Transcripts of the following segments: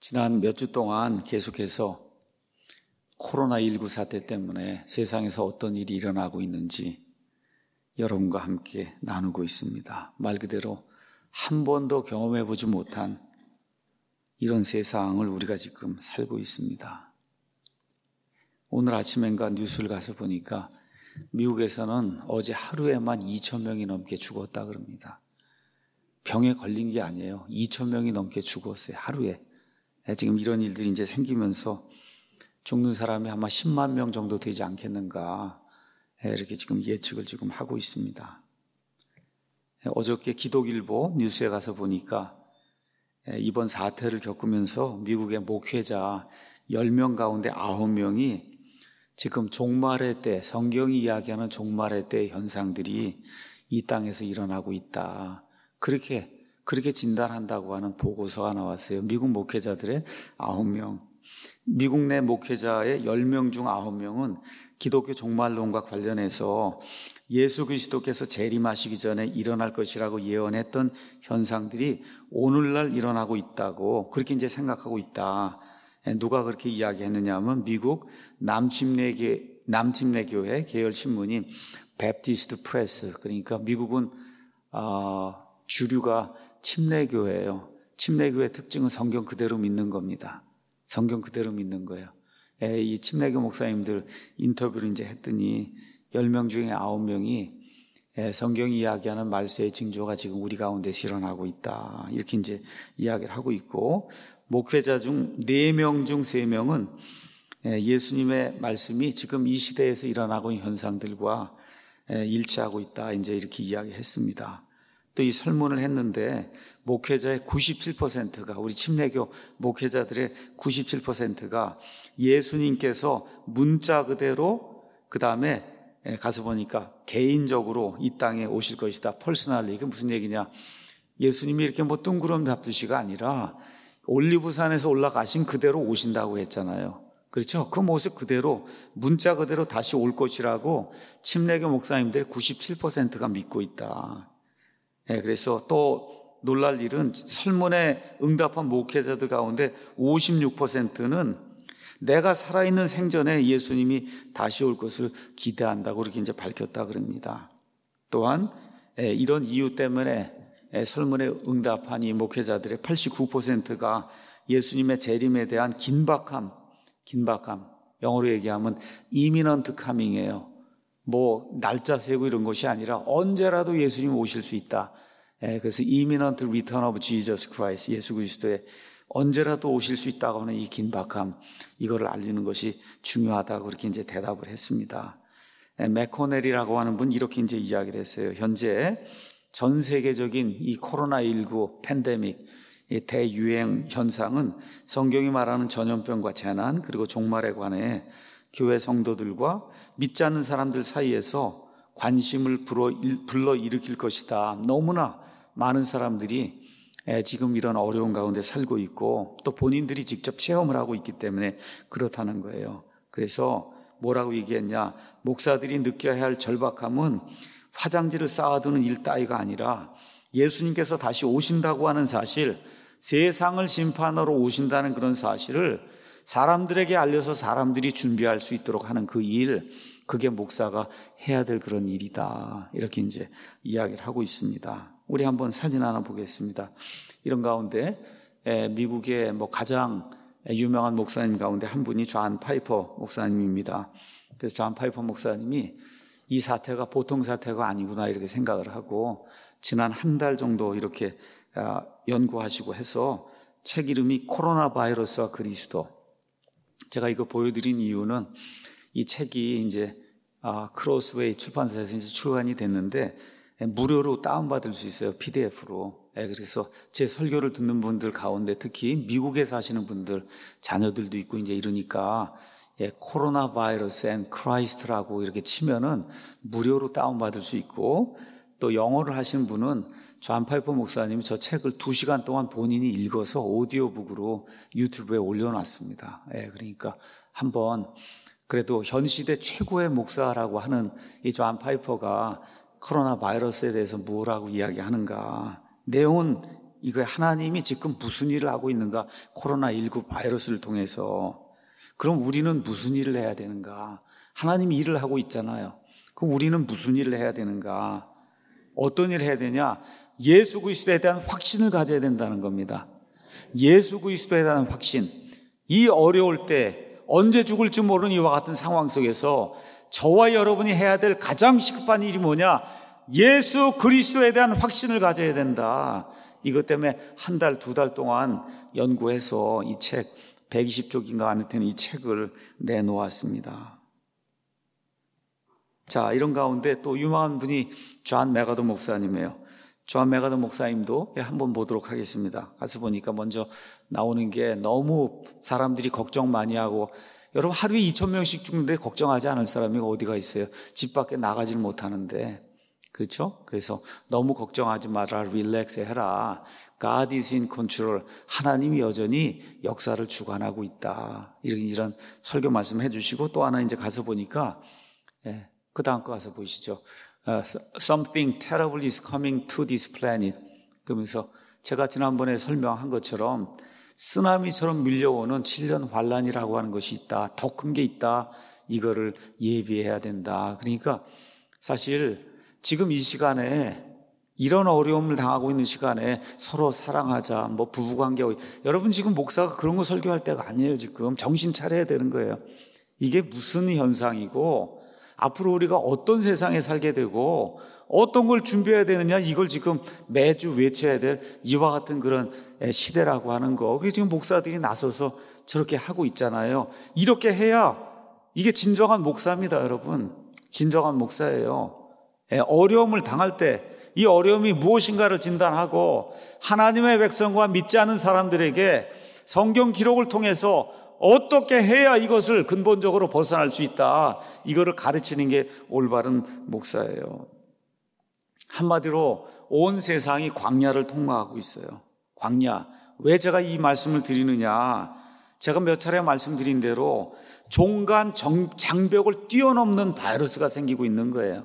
지난 몇 주 동안 계속해서 코로나19 사태 때문에 세상에서 어떤 일이 일어나고 있는지 여러분과 함께 나누고 있습니다. 말 그대로 한 번도 경험해보지 못한 이런 세상을 우리가 지금 살고 있습니다. 오늘 아침엔가 뉴스를 가서 보니까 미국에서는 어제 하루에만 2,000명이 넘게 죽었다 그럽니다. 병에 걸린 게 아니에요. 2,000명이 넘게 죽었어요. 하루에. 지금 이런 일들이 이제 생기면서 죽는 사람이 아마 10만 명 정도 되지 않겠는가 이렇게 지금 예측을 지금 하고 있습니다. 어저께 기독일보 뉴스에 가서 보니까 이번 사태를 겪으면서 미국의 목회자 10명 가운데 9명이 지금 종말의 때, 성경이 이야기하는 종말의 때 현상들이 이 땅에서 일어나고 있다. 그렇게 진단한다고 하는 보고서가 나왔어요. 미국 목회자들의 9명. 미국 내 목회자의 10명 중 9명은 기독교 종말론과 관련해서 예수 그리스도께서 재림하시기 전에 일어날 것이라고 예언했던 현상들이 오늘날 일어나고 있다고 그렇게 이제 생각하고 있다. 누가 그렇게 이야기했느냐 하면 미국 남침내 교회 계열 신문인 베프티스트 프레스, 그러니까 미국은 주류가 침례교회예요. 침례교회의 특징은 성경 그대로 믿는 겁니다. 성경 그대로 믿는 거예요. 이 침례교 목사님들 인터뷰를 이제 했더니 10명 중에 9명이 성경이 이야기하는 말세의 징조가 지금 우리 가운데 일어나고 있다. 이렇게 이제 이야기를 하고 있고, 목회자 중 4명 중 3명은 예수님의 말씀이 지금 이 시대에서 일어나고 있는 현상들과 일치하고 있다. 이제 이렇게 이야기했습니다. 또 이 설문을 했는데 목회자의 97%가, 우리 침례교 목회자들의 97%가 예수님께서 문자 그대로 그 다음에 가서 보니까 개인적으로 이 땅에 오실 것이다. 퍼스널리. 이게 무슨 얘기냐? 예수님이 이렇게 뭐 뜬구름 잡듯이가 아니라 올리브산에서 올라가신 그대로 오신다고 했잖아요. 그렇죠? 그 모습 그대로 문자 그대로 다시 올 것이라고 침례교 목사님들 97%가 믿고 있다. 그래서 또 놀랄 일은 설문에 응답한 목회자들 가운데 56%는 내가 살아있는 생전에 예수님이 다시 올 것을 기대한다고 그렇게 이제 밝혔다 그럽니다. 또한 이런 이유 때문에 설문에 응답한 이 목회자들의 89%가 예수님의 재림에 대한 긴박함, 영어로 얘기하면 imminent coming이에요. 뭐 날짜 세고 이런 것이 아니라 언제라도 예수님 오실 수 있다. 그래서 imminent return of Jesus Christ, 예수 그리스도의 언제라도 오실 수 있다고 하는 이 긴박함, 이거를 알리는 것이 중요하다고 그렇게 이제 대답을 했습니다. 맥코넬이라고 하는 분 이렇게 이제 이야기를 했어요. 현재 전 세계적인 이 코로나19 팬데믹, 이 대유행 현상은 성경이 말하는 전염병과 재난, 그리고 종말에 관해 교회 성도들과 믿지 않는 사람들 사이에서 관심을 불러일으킬 것이다. 너무나 많은 사람들이 지금 이런 어려운 가운데 살고 있고 또 본인들이 직접 체험을 하고 있기 때문에 그렇다는 거예요. 그래서 뭐라고 얘기했냐? 목사들이 느껴야 할 절박함은 화장지를 쌓아두는 일 따위가 아니라 예수님께서 다시 오신다고 하는 사실, 세상을 심판하러 오신다는 그런 사실을 사람들에게 알려서 사람들이 준비할 수 있도록 하는 그 일, 그게 목사가 해야 될 그런 일이다. 이렇게 이제 이야기를 하고 있습니다. 우리 한번 사진 하나 보겠습니다. 이런 가운데 미국의 뭐 가장 유명한 목사님 가운데 한 분이 존 파이퍼 목사님입니다. 그래서 존 파이퍼 목사님이 이 사태가 보통 사태가 아니구나 이렇게 생각을 하고 지난 한 달 정도 이렇게 연구하시고 해서 책 이름이 코로나 바이러스와 그리스도. 제가 이거 보여드린 이유는 이 책이 이제 크로스웨이 출판사에서 이제 출간이 됐는데 무료로 다운받을 수 있어요. PDF로. 그래서 제 설교를 듣는 분들 가운데 특히 미국에 사시는 분들, 자녀들도 있고 이제 이러니까 코로나 바이러스 앤 크라이스트라고 이렇게 치면은 무료로 다운받을 수 있고, 또 영어를 하시는 분은 존 파이퍼 목사님이 저 책을 2시간 동안 본인이 읽어서 오디오북으로 유튜브에 올려놨습니다. 그러니까 한번 그래도 현 시대 최고의 목사라고 하는 이 존 파이퍼가 코로나 바이러스에 대해서 뭐라고 이야기하는가, 내용은 이거 하나님이 지금 무슨 일을 하고 있는가? 코로나19 바이러스를 통해서. 그럼 우리는 무슨 일을 해야 되는가? 하나님이 일을 하고 있잖아요. 그럼 우리는 무슨 일을 해야 되는가? 어떤 일을 해야 되냐? 예수 그리스도에 대한 확신을 가져야 된다는 겁니다. 예수 그리스도에 대한 확신. 이 어려울 때 언제 죽을지 모르는 이와 같은 상황 속에서 저와 여러분이 해야 될 가장 시급한 일이 뭐냐? 예수 그리스도에 대한 확신을 가져야 된다. 이것 때문에 한 달, 두 달 동안 연구해서 이 책 120쪽인가 안에 되는 이 책을 내놓았습니다. 자, 이런 가운데 또 유명한 분이 존 메가더 목사님이에요. 존 메가더 목사님도 한번 보도록 하겠습니다. 가서 보니까 먼저 나오는 게 너무 사람들이 걱정 많이 하고, 여러분 하루에 2,000명씩 죽는데 걱정하지 않을 사람이 어디가 있어요? 집 밖에 나가지를 못하는데. 그렇죠? 그래서 너무 걱정하지 마라, 릴렉스 해라. God is in control. 하나님이 여전히 역사를 주관하고 있다. 이런 설교 말씀 해주시고, 또 하나 이제 가서 보니까, 그 다음 거 가서 보이시죠? Something terrible is coming to this planet. 그러면서 제가 지난번에 설명한 것처럼 쓰나미처럼 밀려오는 7년 환란이라고 하는 것이 있다. 더 큰 게 있다. 이거를 예비해야 된다. 그러니까 사실 지금 이 시간에 이런 어려움을 당하고 있는 시간에 서로 사랑하자, 뭐 부부관계, 여러분 지금 목사가 그런 거 설교할 때가 아니에요. 지금 정신 차려야 되는 거예요. 이게 무슨 현상이고 앞으로 우리가 어떤 세상에 살게 되고 어떤 걸 준비해야 되느냐, 이걸 지금 매주 외쳐야 될 이와 같은 그런 시대라고 하는 거. 그게 지금 목사들이 나서서 저렇게 하고 있잖아요. 이렇게 해야 이게 진정한 목사입니다, 여러분. 진정한 목사예요. 어려움을 당할 때 이 어려움이 무엇인가를 진단하고 하나님의 백성과 믿지 않은 사람들에게 성경 기록을 통해서 어떻게 해야 이것을 근본적으로 벗어날 수 있다, 이거를 가르치는 게 올바른 목사예요. 한마디로 온 세상이 광야를 통과하고 있어요. 광야. 왜 제가 이 말씀을 드리느냐, 제가 몇 차례 말씀드린 대로 종간 장벽을 뛰어넘는 바이러스가 생기고 있는 거예요.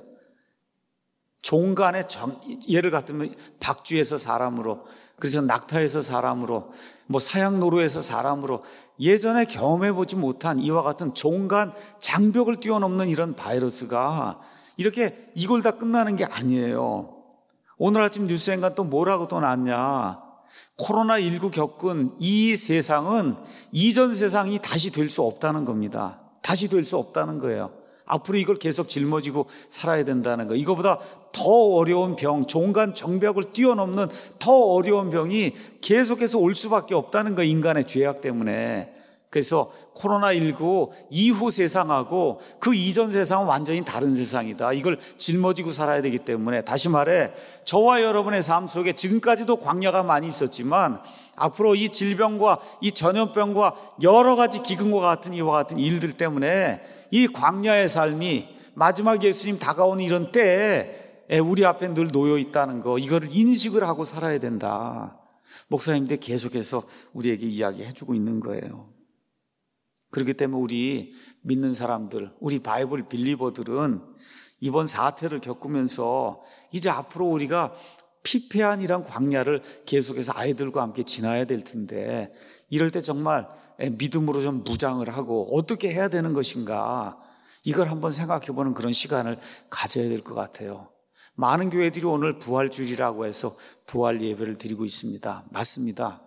종간의 예를 같으면 박쥐에서 사람으로, 그래서 낙타에서 사람으로, 뭐 사양노루에서 사람으로, 예전에 경험해보지 못한 이와 같은 종간 장벽을 뛰어넘는 이런 바이러스가 이렇게 이걸 다 끝나는 게 아니에요. 오늘 아침 뉴스엔간 또 뭐라고 또 났냐, 코로나19 겪은 이 세상은 이전 세상이 다시 될 수 없다는 겁니다. 다시 될 수 없다는 거예요. 앞으로 이걸 계속 짊어지고 살아야 된다는 거. 이거보다 더 어려운 병, 종간 정벽을 뛰어넘는 더 어려운 병이 계속해서 올 수밖에 없다는 거, 인간의 죄악 때문에. 그래서 코로나19 이후 세상하고 그 이전 세상은 완전히 다른 세상이다. 이걸 짊어지고 살아야 되기 때문에, 다시 말해 저와 여러분의 삶 속에 지금까지도 광야가 많이 있었지만 앞으로 이 질병과 이 전염병과 여러 가지 기근과 같은 이와 같은 일들 때문에 이 광야의 삶이 마지막 예수님 다가오는 이런 때에 우리 앞에 늘 놓여 있다는 거, 이거를 인식을 하고 살아야 된다. 목사님들 계속해서 우리에게 이야기해 주고 있는 거예요. 그렇기 때문에 우리 믿는 사람들, 우리 바이블 빌리버들은 이번 사태를 겪으면서 이제 앞으로 우리가 피폐한 이런 광야를 계속해서 아이들과 함께 지나야 될 텐데, 이럴 때 정말 믿음으로 좀 무장을 하고 어떻게 해야 되는 것인가, 이걸 한번 생각해보는 그런 시간을 가져야 될 것 같아요. 많은 교회들이 오늘 부활주일이라고 해서 부활 예배를 드리고 있습니다. 맞습니다.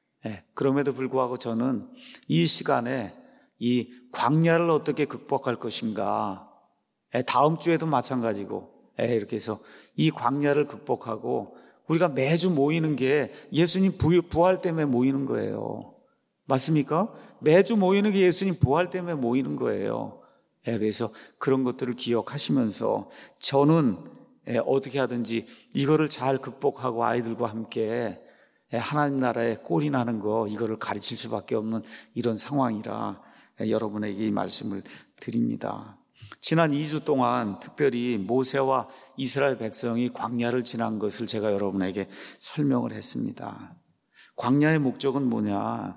그럼에도 불구하고 저는 이 시간에 이 광야를 어떻게 극복할 것인가, 다음 주에도 마찬가지고, 이렇게 해서 이 광야를 극복하고 우리가 매주 모이는 게 예수님 부활 때문에 모이는 거예요. 맞습니까? 매주 모이는 게 예수님 부활 때문에 모이는 거예요. 그래서 그런 것들을 기억하시면서 저는 어떻게 하든지 이거를 잘 극복하고 아이들과 함께 하나님 나라에 꼴이 나는 거, 이거를 가르칠 수밖에 없는 이런 상황이라 여러분에게 이 말씀을 드립니다. 지난 2주 동안 특별히 모세와 이스라엘 백성이 광야를 지난 것을 제가 여러분에게 설명을 했습니다. 광야의 목적은 뭐냐?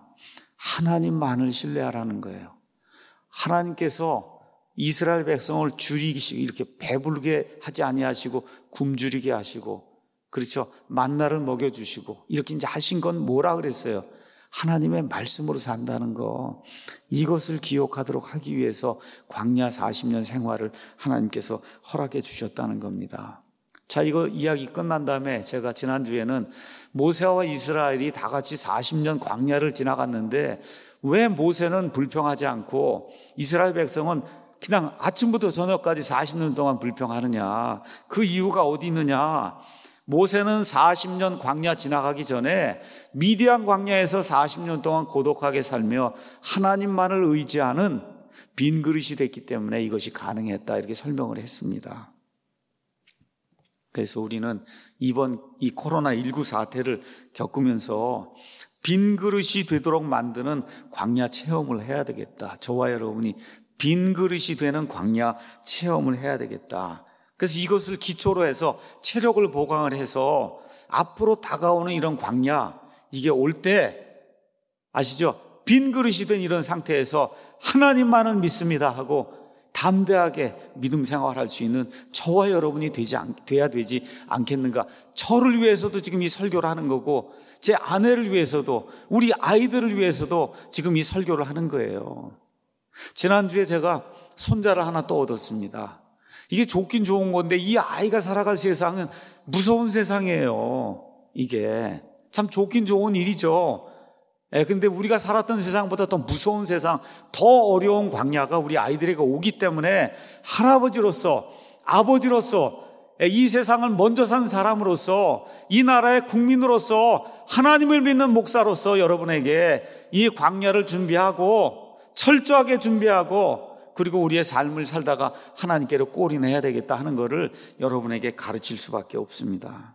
하나님만을 신뢰하라는 거예요. 하나님께서 이스라엘 백성을 줄이기, 이렇게 배부르게 하지 아니하시고 굶주리게 하시고, 그렇죠? 만나를 먹여주시고 이렇게 이제 하신 건 뭐라 그랬어요? 하나님의 말씀으로 산다는 거. 이것을 기억하도록 하기 위해서 광야 40년 생활을 하나님께서 허락해 주셨다는 겁니다. 자, 이거 이야기 끝난 다음에 제가 지난주에는 모세와 이스라엘이 다 같이 40년 광야를 지나갔는데 왜 모세는 불평하지 않고 이스라엘 백성은 그냥 아침부터 저녁까지 40년 동안 불평하느냐? 그 이유가 어디 있느냐? 모세는 40년 광야 지나가기 전에 미디안 광야에서 40년 동안 고독하게 살며 하나님만을 의지하는 빈 그릇이 됐기 때문에 이것이 가능했다, 이렇게 설명을 했습니다. 그래서 우리는 이번 이 코로나19 사태를 겪으면서 빈 그릇이 되도록 만드는 광야 체험을 해야 되겠다. 저와 여러분이 빈 그릇이 되는 광야 체험을 해야 되겠다. 그래서 이것을 기초로 해서 체력을 보강을 해서 앞으로 다가오는 이런 광야, 이게 올 때 아시죠? 빈 그릇이 된 이런 상태에서 하나님만은 믿습니다 하고 담대하게 믿음 생활할 수 있는 저와 여러분이 돼야 되지 않겠는가. 저를 위해서도 지금 이 설교를 하는 거고 제 아내를 위해서도 우리 아이들을 위해서도 지금 이 설교를 하는 거예요. 지난주에 제가 손자를 하나 또 얻었습니다. 이게 좋긴 좋은 건데 이 아이가 살아갈 세상은 무서운 세상이에요. 이게 참 좋긴 좋은 일이죠. 근데 우리가 살았던 세상보다 더 무서운 세상, 더 어려운 광야가 우리 아이들에게 오기 때문에 할아버지로서, 아버지로서, 이 세상을 먼저 산 사람으로서, 이 나라의 국민으로서, 하나님을 믿는 목사로서 여러분에게 이 광야를 준비하고 철저하게 준비하고 그리고 우리의 삶을 살다가 하나님께로 골인해야 되겠다 하는 것을 여러분에게 가르칠 수밖에 없습니다.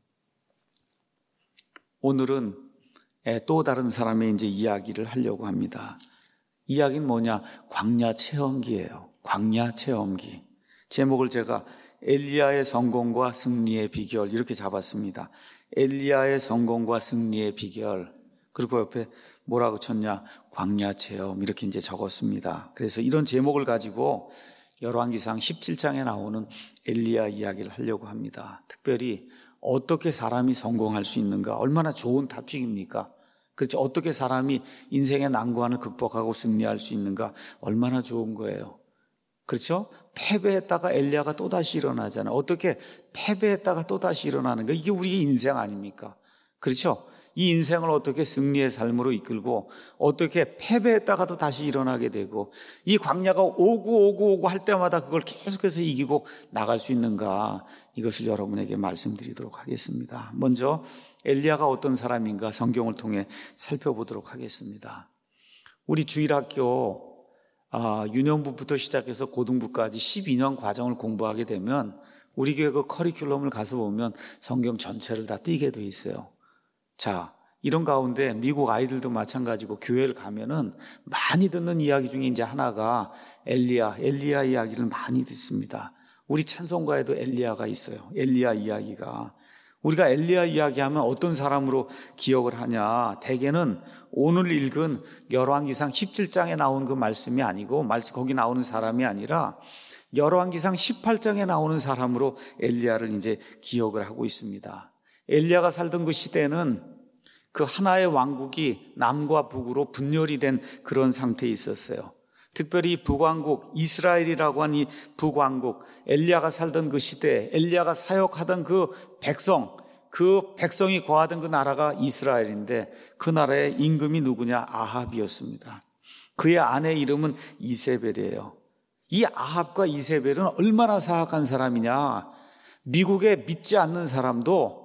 오늘은 또 다른 사람의 이제 이야기를 하려고 합니다. 이야기는 뭐냐? 광야 체험기예요. 광야 체험기. 제목을 제가 엘리야의 성공과 승리의 비결 이렇게 잡았습니다. 엘리야의 성공과 승리의 비결. 그리고 옆에 뭐라고 쳤냐? 광야 체험 이렇게 이제 적었습니다. 그래서 이런 제목을 가지고 열왕기상 17장에 나오는 엘리야 이야기를 하려고 합니다. 특별히 어떻게 사람이 성공할 수 있는가? 얼마나 좋은 토픽입니까? 그렇죠. 어떻게 사람이 인생의 난관을 극복하고 승리할 수 있는가? 얼마나 좋은 거예요. 그렇죠? 패배했다가 엘리야가 또다시 일어나잖아요. 어떻게 패배했다가 또다시 일어나는가? 이게 우리의 인생 아닙니까? 그렇죠? 이 인생을 어떻게 승리의 삶으로 이끌고 어떻게 패배했다가도 다시 일어나게 되고 이 광야가 오고 할 때마다 그걸 계속해서 이기고 나갈 수 있는가, 이것을 여러분에게 말씀드리도록 하겠습니다. 먼저 엘리야가 어떤 사람인가 성경을 통해 살펴보도록 하겠습니다. 우리 주일학교 유년부부터 시작해서 고등부까지 12년 과정을 공부하게 되면 우리 교회 그 커리큘럼을 가서 보면 성경 전체를 다 띄게 돼 있어요. 자, 이런 가운데 미국 아이들도 마찬가지고 교회를 가면은 많이 듣는 이야기 중에 이제 하나가 엘리야 이야기를 많이 듣습니다. 우리 찬송가에도 엘리야가 있어요. 엘리야 이야기가. 우리가 엘리야 이야기하면 어떤 사람으로 기억을 하냐? 대개는 오늘 읽은 열왕기상 17장에 나온 그 말씀이 아니고 거기 나오는 사람이 아니라 열왕기상 18장에 나오는 사람으로 엘리야를 이제 기억을 하고 있습니다. 엘리야가 살던 그 시대는 그 하나의 왕국이 남과 북으로 분열이 된 그런 상태에 있었어요. 특별히 북왕국, 이스라엘이라고 하는 이 북왕국, 엘리야가 살던 그 시대, 엘리야가 사역하던 그 백성이 거하던 그 나라가 이스라엘인데 그 나라의 임금이 누구냐? 아합이었습니다. 그의 아내 이름은 이세벨이에요. 이 아합과 이세벨은 얼마나 사악한 사람이냐? 미국에 믿지 않는 사람도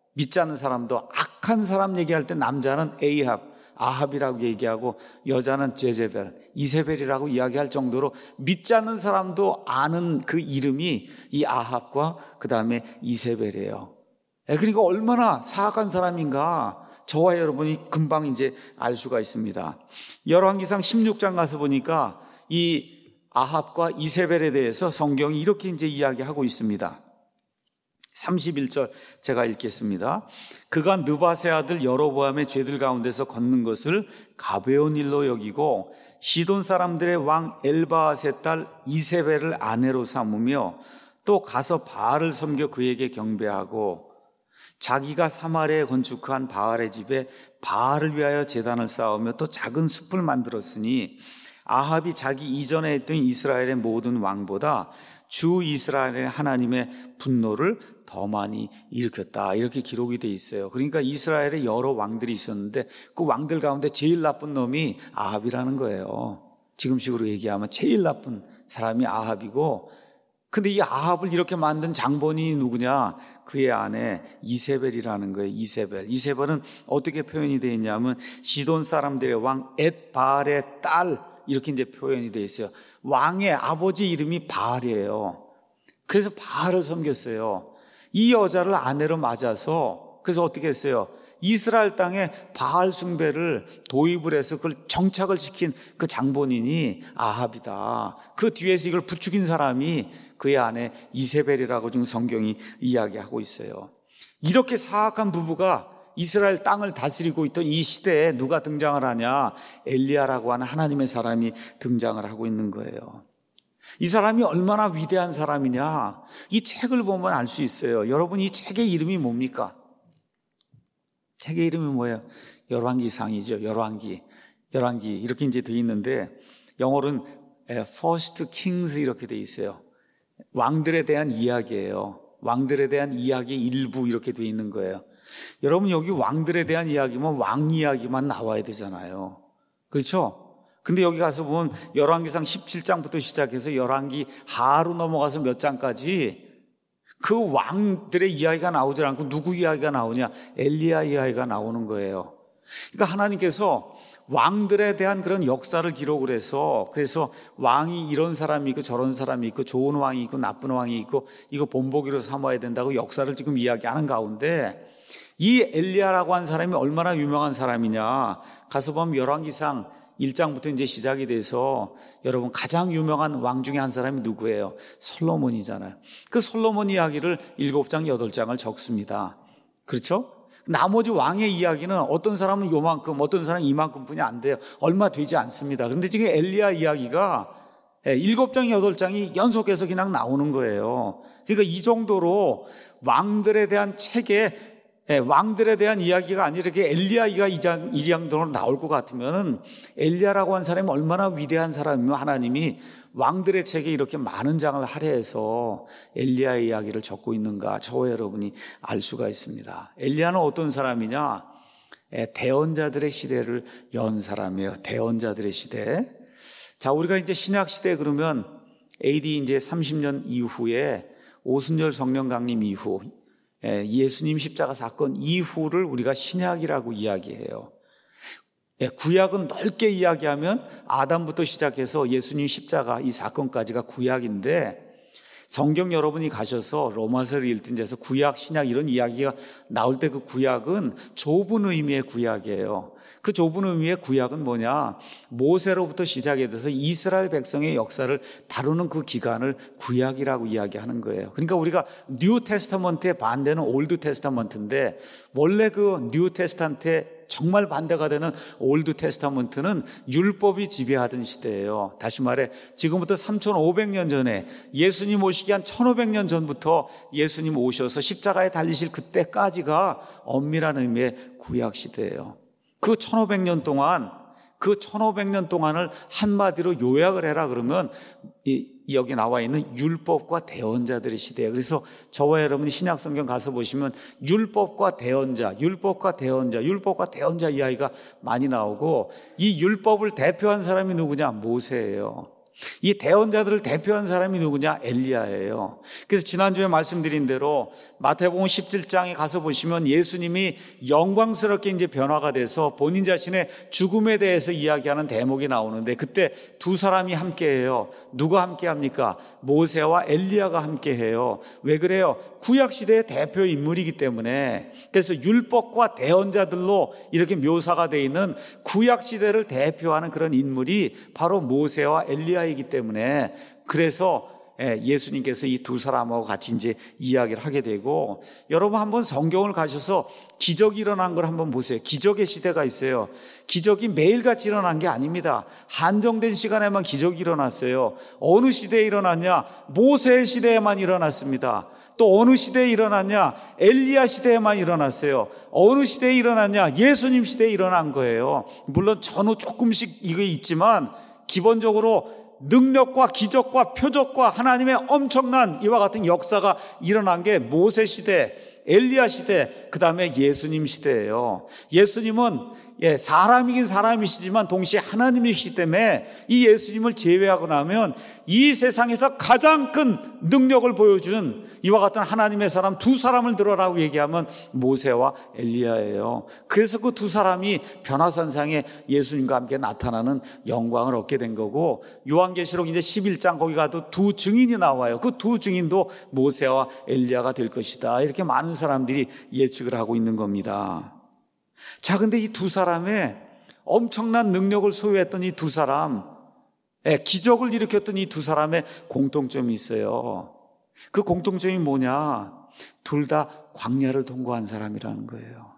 악한 사람 얘기할 때 남자는 아합이라고 얘기하고 여자는 제제벨, 이세벨이라고 이야기할 정도로 믿지 않는 사람도 아는 그 이름이 이 아합과 그 다음에 이세벨이에요. 그러니까 얼마나 사악한 사람인가 저와 여러분이 금방 이제 알 수가 있습니다. 열왕기상 16장 가서 보니까 이 아합과 이세벨에 대해서 성경이 이렇게 이제 이야기하고 있습니다. 31절 제가 읽겠습니다. 그가 느밧의 아들 여로보암의 죄들 가운데서 걷는 것을 가벼운 일로 여기고 시돈 사람들의 왕 엘바앗의 딸 이세벨을 아내로 삼으며 또 가서 바알을 섬겨 그에게 경배하고, 자기가 사마리아에 건축한 바알의 집에 바알을 위하여 제단을 쌓으며 또 작은 숲을 만들었으니 아합이 자기 이전에 했던 이스라엘의 모든 왕보다 주 이스라엘의 하나님의 분노를 더 많이 일으켰다. 이렇게 기록이 돼 있어요. 그러니까 이스라엘에 여러 왕들이 있었는데 그 왕들 가운데 제일 나쁜 놈이 아합이라는 거예요. 지금식으로 얘기하면 제일 나쁜 사람이 아합이고, 근데 이 아합을 이렇게 만든 장본인이 누구냐? 그의 아내 이세벨이라는 거예요. 이세벨은 어떻게 표현이 되어 있냐면 시돈 사람들의 왕 엣바알의 딸, 이렇게 이제 표현이 되어 있어요. 왕의 아버지 이름이 바알이에요. 그래서 바알을 섬겼어요. 이 여자를 아내로 맞아서, 그래서 어떻게 했어요? 이스라엘 땅에 바알 숭배를 도입을 해서 그걸 정착을 시킨 그 장본인이 아합이다. 그 뒤에서 이걸 부추긴 사람이 그의 아내 이세벨이라고 지금 성경이 이야기하고 있어요. 이렇게 사악한 부부가 이스라엘 땅을 다스리고 있던 이 시대에 누가 등장을 하냐? 엘리야라고 하는 하나님의 사람이 등장을 하고 있는 거예요. 이 사람이 얼마나 위대한 사람이냐? 이 책을 보면 알 수 있어요. 여러분, 이 책의 이름이 뭡니까? 책의 이름이 뭐예요? 열왕기상이죠. 열왕기 이렇게 이제 돼 있는데 영어로는 First Kings 이렇게 돼 있어요. 왕들에 대한 이야기예요. 왕들에 대한 이야기 일부 이렇게 돼 있는 거예요. 여러분, 여기 왕들에 대한 이야기면 왕 이야기만 나와야 되잖아요. 그렇죠? 근데 여기 가서 보면 열왕기상 17장부터 시작해서 열왕기 하로 넘어가서 몇 장까지 그 왕들의 이야기가 나오지 않고 누구 이야기가 나오냐? 엘리야 이야기가 나오는 거예요. 그러니까 하나님께서 왕들에 대한 그런 역사를 기록을 해서, 그래서 왕이 이런 사람이 있고 저런 사람이 있고 좋은 왕이 있고 나쁜 왕이 있고 이거 본보기로 삼아야 된다고 역사를 지금 이야기하는 가운데 이 엘리야라고 한 사람이 얼마나 유명한 사람이냐? 가서 보면 열왕기상 1장부터 이제 시작이 돼서 여러분 가장 유명한 왕 중에 한 사람이 누구예요? 솔로몬이잖아요. 그 솔로몬 이야기를 7장, 8장을 적습니다. 그렇죠? 나머지 왕의 이야기는 어떤 사람은 요만큼, 어떤 사람은 이만큼뿐이 안 돼요. 얼마 되지 않습니다. 그런데 지금 엘리야 이야기가 7장, 8장이 연속해서 그냥 나오는 거예요. 그러니까 이 정도로 왕들에 대한 책에 왕들에 대한 이야기가 아니라 이렇게 엘리야가 이 정도로 나올 것 같으면 엘리야라고 한 사람이 얼마나 위대한 사람이면 하나님이 왕들의 책에 이렇게 많은 장을 할애해서 엘리야의 이야기를 적고 있는가, 저와 여러분이 알 수가 있습니다. 엘리야는 어떤 사람이냐? 대언자들의 시대를 연 사람이에요. 대언자들의 시대. 자, 우리가 이제 신약 시대에 그러면 AD 이제 30년 이후에 오순절 성령 강림 이후 예수님 십자가 사건 이후를 우리가 신약이라고 이야기해요. 구약은 넓게 이야기하면 아담부터 시작해서 예수님 십자가 이 사건까지가 구약인데, 성경 여러분이 가셔서 로마서를 읽든 데서 구약, 신약 이런 이야기가 나올 때 그 구약은 좁은 의미의 구약이에요. 그 좁은 의미의 구약은 뭐냐? 모세로부터 시작이 돼서 이스라엘 백성의 역사를 다루는 그 기간을 구약이라고 이야기하는 거예요. 그러니까 우리가 뉴 테스타먼트의 반대는 올드 테스타먼트인데, 원래 그 뉴 테스타먼트의 정말 반대가 되는 올드 테스타먼트는 율법이 지배하던 시대예요. 다시 말해 지금부터 3,500년 전에 예수님 오시기 한 1,500년 전부터 예수님 오셔서 십자가에 달리실 그때까지가 엄밀한 의미의 구약 시대예요. 그 1,500년 동안을 한마디로 요약을 해라 그러면 여기 나와 있는 율법과 대언자들의 시대예요. 그래서 저와 여러분이 신약 성경 가서 보시면 율법과 대언자 이야기가 많이 나오고, 이 율법을 대표한 사람이 누구냐? 모세예요. 이 대언자들을 대표한 사람이 누구냐? 엘리야예요. 그래서 지난주에 말씀드린 대로 마태복음 17장에 가서 보시면 예수님이 영광스럽게 이제 변화가 돼서 본인 자신의 죽음에 대해서 이야기하는 대목이 나오는데, 그때 두 사람이 함께해요. 누가 함께합니까? 모세와 엘리야가 함께해요. 왜 그래요? 구약시대의 대표 인물이기 때문에. 그래서 율법과 대언자들로 이렇게 묘사가 되어 있는 구약시대를 대표하는 그런 인물이 바로 모세와 엘리야 이기 때문에, 그래서 예수님께서 이 두 사람하고 같이 이제 이야기를 하게 되고, 여러분 한번 성경을 가셔서 기적이 일어난 걸 한번 보세요. 기적의 시대가 있어요. 기적이 매일같이 일어난 게 아닙니다. 한정된 시간에만 기적이 일어났어요. 어느 시대에 일어났냐? 모세의 시대에만 일어났습니다. 또 어느 시대에 일어났냐? 엘리야 시대에만 일어났어요. 어느 시대에 일어났냐? 예수님 시대에 일어난 거예요. 물론 전후 조금씩 이게 있지만 기본적으로 능력과 기적과 표적과 하나님의 엄청난 이와 같은 역사가 일어난 게 모세 시대, 엘리야 시대, 그 다음에 예수님 시대예요. 예수님은 사람이긴 사람이시지만 동시에 하나님이시기 때문에 이 예수님을 제외하고 나면 이 세상에서 가장 큰 능력을 보여준 이와 같은 하나님의 사람 두 사람을 들어라고 얘기하면 모세와 엘리야예요. 그래서 그 두 사람이 변화산상에 예수님과 함께 나타나는 영광을 얻게 된 거고, 요한계시록 이제 11장 거기 가도 두 증인이 나와요. 그 두 증인도 모세와 엘리야가 될 것이다. 이렇게 많은 사람들이 예측을 하고 있는 겁니다. 자, 근데 이 두 사람의 엄청난 능력을 소유했던 이 두 사람, 기적을 일으켰던 이 두 사람의 공통점이 있어요. 그 공통점이 뭐냐? 둘 다 광야를 통과한 사람이라는 거예요.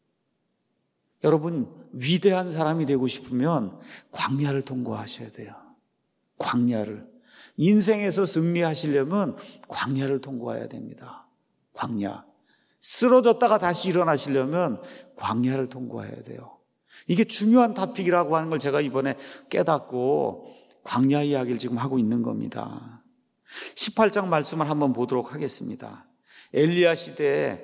여러분, 위대한 사람이 되고 싶으면 광야를 통과하셔야 돼요. 광야를. 인생에서 승리하시려면 광야를 통과해야 됩니다. 광야. 쓰러졌다가 다시 일어나시려면 광야를 통과해야 돼요. 이게 중요한 토픽이라고 하는 걸 제가 이번에 깨닫고 광야 이야기를 지금 하고 있는 겁니다. 18장 말씀을 한번 보도록 하겠습니다. 엘리야 시대에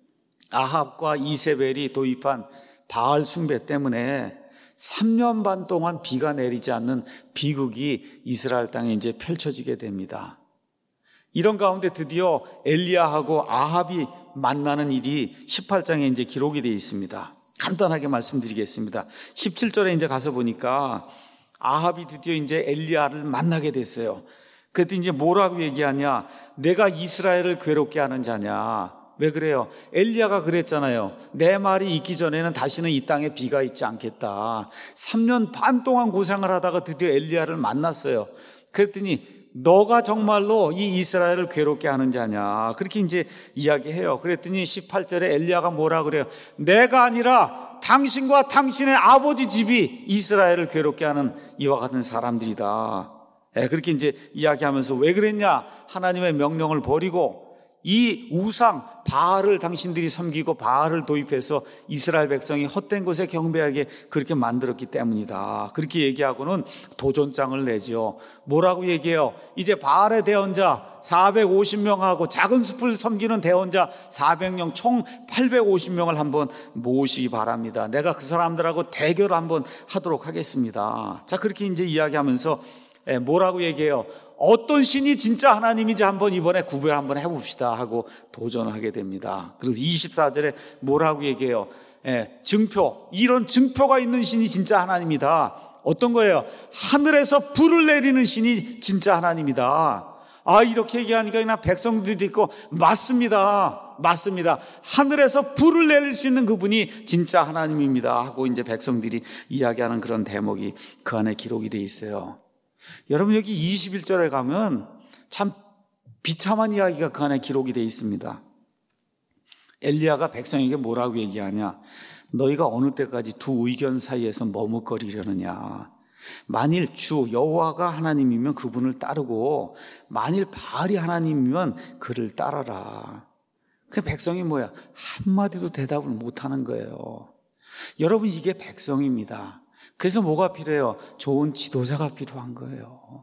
아합과 이세벨이 도입한 바알 숭배 때문에 3년 반 동안 비가 내리지 않는 비극이 이스라엘 땅에 이제 펼쳐지게 됩니다. 이런 가운데 드디어 엘리야하고 아합이 만나는 일이 18장에 이제 기록이 되어 있습니다. 간단하게 말씀드리겠습니다. 17절에 이제 가서 보니까 아합이 드디어 이제 엘리야를 만나게 됐어요. 그랬더니 이제 뭐라고 얘기하냐? 내가 이스라엘을 괴롭게 하는 자냐? 왜 그래요? 엘리야가 그랬잖아요. 내 말이 있기 전에는 다시는 이 땅에 비가 있지 않겠다. 3년 반 동안 고생을 하다가 드디어 엘리야를 만났어요. 그랬더니 너가 정말로 이 이스라엘을 괴롭게 하는 자냐? 그렇게 이제 이야기해요. 그랬더니 18절에 엘리야가 뭐라 그래요? 내가 아니라 당신과 당신의 아버지 집이 이스라엘을 괴롭게 하는 이와 같은 사람들이다. 그렇게 이제 이야기하면서 왜 그랬냐? 하나님의 명령을 버리고 이 우상 바알을 당신들이 섬기고 바알을 도입해서 이스라엘 백성이 헛된 곳에 경배하게 그렇게 만들었기 때문이다. 그렇게 얘기하고는 도전장을 내죠. 뭐라고 얘기해요? 이제 바알의 대언자 450명하고 작은 숲을 섬기는 대언자 400명 총 850명을 한번 모으시기 바랍니다. 내가 그 사람들하고 대결을 한번 하도록 하겠습니다. 자, 그렇게 이제 이야기하면서 뭐라고 얘기해요? 어떤 신이 진짜 하나님인지 한번 이번에 구별 한번 해봅시다 하고 도전을 하게 됩니다. 그래서 24절에 뭐라고 얘기해요? 증표, 이런 증표가 있는 신이 진짜 하나님이다. 어떤 거예요? 하늘에서 불을 내리는 신이 진짜 하나님이다. 이렇게 얘기하니까 그냥 백성들이 있고 맞습니다. 하늘에서 불을 내릴 수 있는 그분이 진짜 하나님입니다 하고 이제 백성들이 이야기하는 그런 대목이 그 안에 기록이 돼 있어요. 여러분, 여기 21절에 가면 참 비참한 이야기가 그 안에 기록이 되어 있습니다. 엘리야가 백성에게 뭐라고 얘기하냐? 너희가 어느 때까지 두 의견 사이에서 머뭇거리려느냐? 만일 주 여호와가 하나님이면 그분을 따르고 만일 바알이 하나님이면 그를 따라라. 그 백성이 뭐야? 한마디도 대답을 못하는 거예요. 여러분, 이게 백성입니다. 그래서 뭐가 필요해요? 좋은 지도자가 필요한 거예요.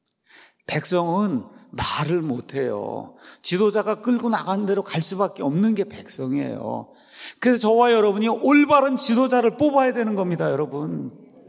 백성은 말을 못해요. 지도자가 끌고 나가는 대로 갈 수밖에 없는 게 백성이에요. 그래서 저와 여러분이 올바른 지도자를 뽑아야 되는 겁니다, 여러분.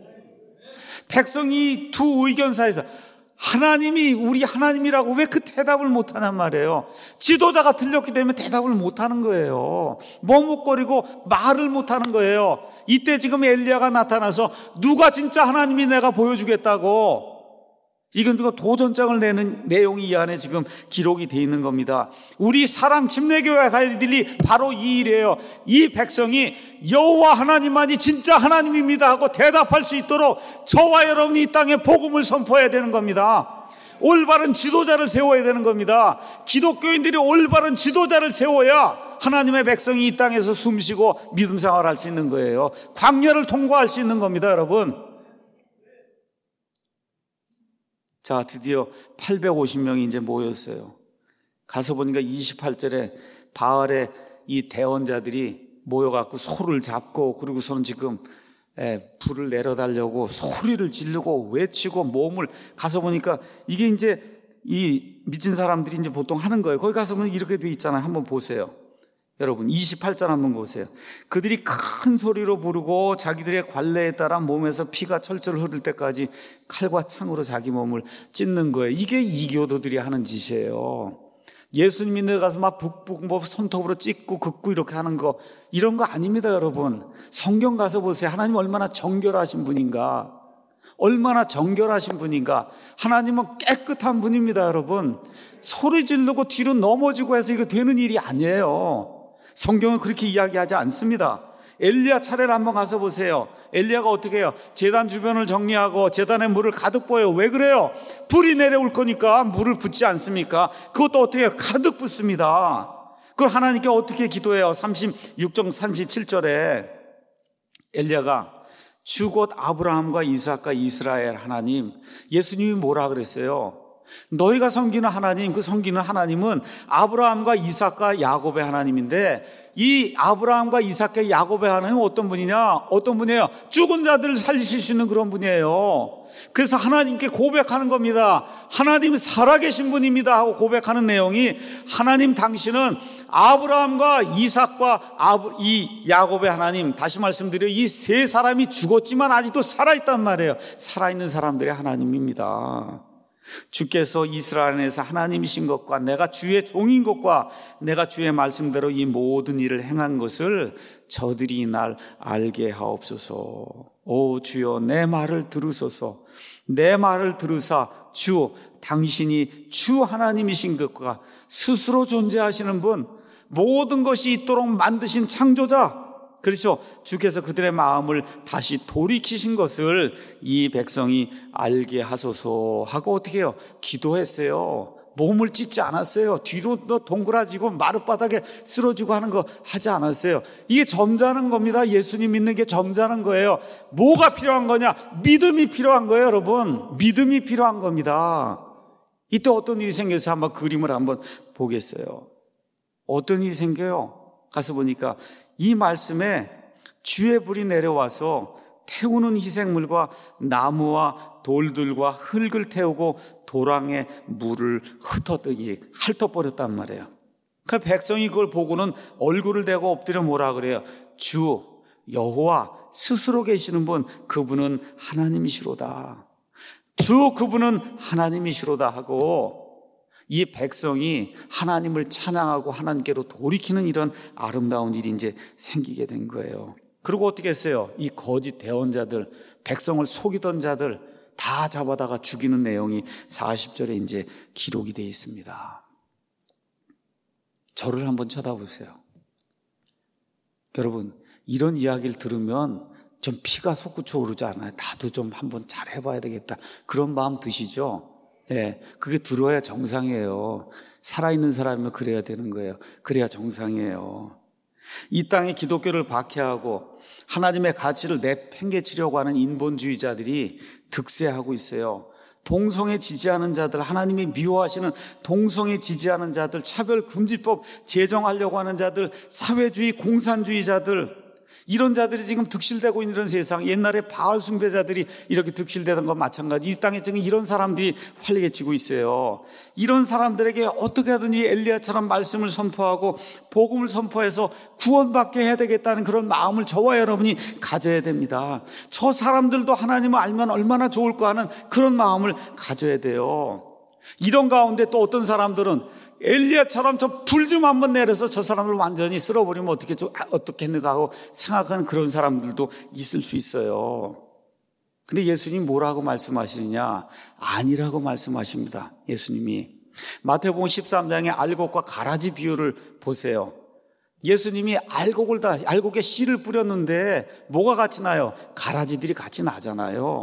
백성이 두 의견 사이에서 하나님이 우리 하나님이라고 왜 그 대답을 못하냔 말이에요. 지도자가 틀렸기 때문에 대답을 못하는 거예요. 머뭇거리고 말을 못하는 거예요. 이때 지금 엘리야가 나타나서 누가 진짜 하나님이 내가 보여주겠다고, 이건 도전장을 내는 내용이 이 안에 지금 기록이 되어 있는 겁니다. 우리 사랑 침례교회가 할 일이 바로 이 일이에요. 이 백성이 여호와 하나님만이 진짜 하나님입니다 하고 대답할 수 있도록 저와 여러분이 이 땅에 복음을 선포해야 되는 겁니다. 올바른 지도자를 세워야 되는 겁니다. 기독교인들이 올바른 지도자를 세워야 하나님의 백성이 이 땅에서 숨쉬고 믿음 생활할 수 있는 거예요. 광야를 통과할 수 있는 겁니다, 여러분. 자, 드디어 850명이 이제 모였어요. 가서 보니까 28절에 바알의 이 대원자들이 모여갖고 소를 잡고, 그리고서는 지금 불을 내려달라고 소리를 지르고 외치고 몸을, 가서 보니까 이게 이제 이 미친 사람들이 이제 보통 하는 거예요. 거기 가서 보면 이렇게 돼 있잖아요. 한번 보세요. 여러분 28절 한번 보세요. 그들이 큰 소리로 부르고 자기들의 관례에 따라 몸에서 피가 철철 흐를 때까지 칼과 창으로 자기 몸을 찢는 거예요. 이게 이교도들이 하는 짓이에요. 예수님 믿는 데 가서 막 북북 뭐 손톱으로 찢고 긋고 이렇게 하는 거, 이런 거 아닙니다, 여러분. 성경 가서 보세요. 하나님 얼마나 정결하신 분인가. 얼마나 정결하신 분인가. 하나님은 깨끗한 분입니다, 여러분. 소리 지르고 뒤로 넘어지고 해서 이거 되는 일이 아니에요. 성경은 그렇게 이야기하지 않습니다. 엘리야 차례를 한번 가서 보세요. 엘리야가 어떻게 해요? 제단 주변을 정리하고 제단에 물을 가득 부어요. 왜 그래요? 불이 내려올 거니까 물을 붓지 않습니까? 그것도 어떻게 해요? 가득 붓습니다. 그걸 하나님께 어떻게 기도해요? 36장 37절에 엘리야가 주 곧 아브라함과 이삭과 이스라엘 하나님, 예수님이 뭐라 그랬어요? 너희가 섬기는 하나님, 그 섬기는 하나님은 아브라함과 이삭과 야곱의 하나님인데, 이 아브라함과 이삭과 야곱의 하나님은 어떤 분이냐? 어떤 분이에요? 죽은 자들을 살리실 수 있는 그런 분이에요. 그래서 하나님께 고백하는 겁니다. 하나님 살아계신 분입니다 하고 고백하는 내용이, 하나님 당신은 아브라함과 이삭과 이 야곱의 하나님, 다시 말씀드려 이 세 사람이 죽었지만 아직도 살아있단 말이에요. 살아있는 사람들의 하나님입니다. 주께서 이스라엘에서 하나님이신 것과 내가 주의 종인 것과 내가 주의 말씀대로 이 모든 일을 행한 것을 저들이 이날 알게 하옵소서. 오 주여, 내 말을 들으소서. 내 말을 들으사 주, 당신이 주 하나님이신 것과 스스로 존재하시는 분, 모든 것이 있도록 만드신 창조자, 그렇죠. 주께서 그들의 마음을 다시 돌이키신 것을 이 백성이 알게 하소서 하고 어떻게 해요? 기도했어요. 몸을 찢지 않았어요. 뒤로 동그라지고 마룻바닥에 쓰러지고 하는 거 하지 않았어요. 이게 점잖은 겁니다. 예수님 믿는 게 점잖은 거예요. 뭐가 필요한 거냐? 믿음이 필요한 거예요, 여러분. 믿음이 필요한 겁니다. 이때 어떤 일이 생겨서 한번 그림을 한번 보겠어요. 어떤 일이 생겨요? 가서 보니까 이 말씀에 주의 불이 내려와서 태우는 희생물과 나무와 돌들과 흙을 태우고 도랑에 물을 핥아버렸단 말이에요. 그 백성이 그걸 보고는 얼굴을 대고 엎드려 뭐라 그래요? 주 여호와 스스로 계시는 분, 그분은 하나님이시로다. 주 그분은 하나님이시로다 하고 이 백성이 하나님을 찬양하고 하나님께로 돌이키는 이런 아름다운 일이 이제 생기게 된 거예요. 그리고 어떻게 했어요? 이 거짓 대언자들, 백성을 속이던 자들 다 잡아다가 죽이는 내용이 40절에 이제 기록이 되어 있습니다. 저를 한번 쳐다보세요. 여러분, 이런 이야기를 들으면 좀 피가 솟구쳐 오르지 않아요? 나도 좀 한번 잘 해봐야 되겠다, 그런 마음 드시죠? 예, 그게 들어야 정상이에요. 살아있는 사람이면 그래야 되는 거예요. 그래야 정상이에요. 이 땅에 기독교를 박해하고 하나님의 가치를 내팽개치려고 하는 인본주의자들이 득세하고 있어요. 동성애 지지하는 자들, 하나님이 미워하시는 동성애 지지하는 자들, 차별금지법 제정하려고 하는 자들, 사회주의 공산주의자들, 이런 자들이 지금 득실되고 있는 이런 세상, 옛날에 바알 숭배자들이 이렇게 득실되던 것 마찬가지. 이 땅에 지금 이런 사람들이 활개치고 있어요. 이런 사람들에게 어떻게 하든지 엘리야처럼 말씀을 선포하고 복음을 선포해서 구원받게 해야 되겠다는 그런 마음을 저와 여러분이 가져야 됩니다. 저 사람들도 하나님을 알면 얼마나 좋을까 하는 그런 마음을 가져야 돼요. 이런 가운데 또 어떤 사람들은 엘리야처럼 저 불 좀 한번 내려서 저 사람을 완전히 쓸어버리면 어떻겠는가 하고 생각하는 그런 사람들도 있을 수 있어요. 근데 예수님이 뭐라고 말씀하시느냐? 아니라고 말씀하십니다. 예수님이 마태복음 13장의 알곡과 가라지 비유를 보세요. 예수님이 알곡에 씨를 뿌렸는데 뭐가 같이 나요? 가라지들이 같이 나잖아요.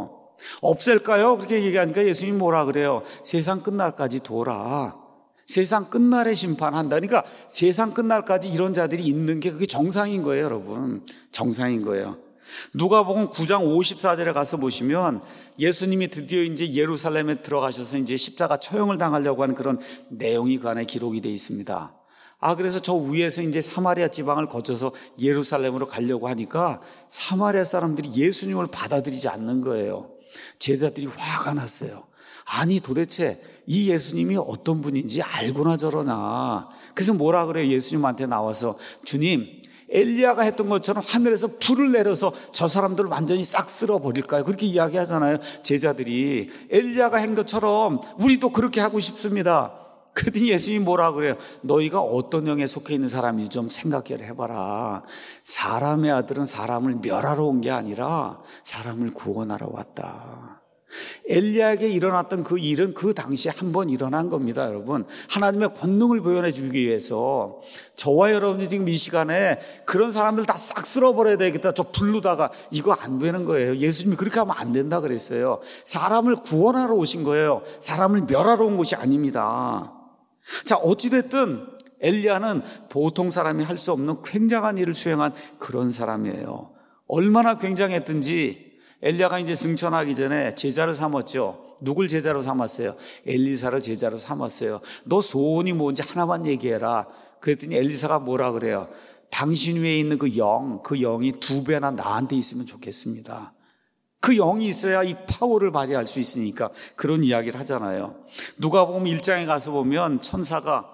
없앨까요? 그렇게 얘기하니까 예수님이 뭐라 그래요? 세상 끝날까지 둬라. 세상 끝날에 심판한다. 그러니까 세상 끝날까지 이런 자들이 있는 게 그게 정상인 거예요, 여러분. 정상인 거예요. 누가복음 9장 54절에 가서 보시면 예수님이 드디어 이제 예루살렘에 들어가셔서 이제 십자가 처형을 당하려고 하는 그런 내용이 그 안에 기록이 되어 있습니다. 그래서 저 위에서 이제 사마리아 지방을 거쳐서 예루살렘으로 가려고 하니까 사마리아 사람들이 예수님을 받아들이지 않는 거예요. 제자들이 화가 났어요. 아니 도대체 이 예수님이 어떤 분인지 알고나 저러나. 그래서 뭐라 그래요? 예수님한테 나와서 주님, 엘리야가 했던 것처럼 하늘에서 불을 내려서 저 사람들을 완전히 싹 쓸어버릴까요? 그렇게 이야기하잖아요. 제자들이 엘리야가 한 것처럼 우리도 그렇게 하고 싶습니다. 그랬더니 예수님이 뭐라 그래요? 너희가 어떤 영에 속해 있는 사람인지 좀 생각을 해봐라. 사람의 아들은 사람을 멸하러 온 게 아니라 사람을 구원하러 왔다. 엘리야에게 일어났던 그 일은 그 당시에 한 번 일어난 겁니다, 여러분. 하나님의 권능을 보여내 주기 위해서 저와 여러분이 지금 이 시간에 그런 사람들 다 싹 쓸어버려야 되겠다. 저 불르다가 이거 안 되는 거예요. 예수님이 그렇게 하면 안 된다 그랬어요. 사람을 구원하러 오신 거예요. 사람을 멸하러 온 것이 아닙니다. 자, 어찌됐든 엘리야는 보통 사람이 할 수 없는 굉장한 일을 수행한 그런 사람이에요. 얼마나 굉장했든지 엘리야가 이제 승천하기 전에 제자를 삼았죠. 누굴 제자로 삼았어요? 엘리사를 제자로 삼았어요. 너 소원이 뭔지 하나만 얘기해라. 그랬더니 엘리사가 뭐라 그래요? 당신 위에 있는 그 영이 2배나 나한테 있으면 좋겠습니다. 그 영이 있어야 이 파워를 발휘할 수 있으니까 그런 이야기를 하잖아요. 누가복음 1장에 가서 보면 천사가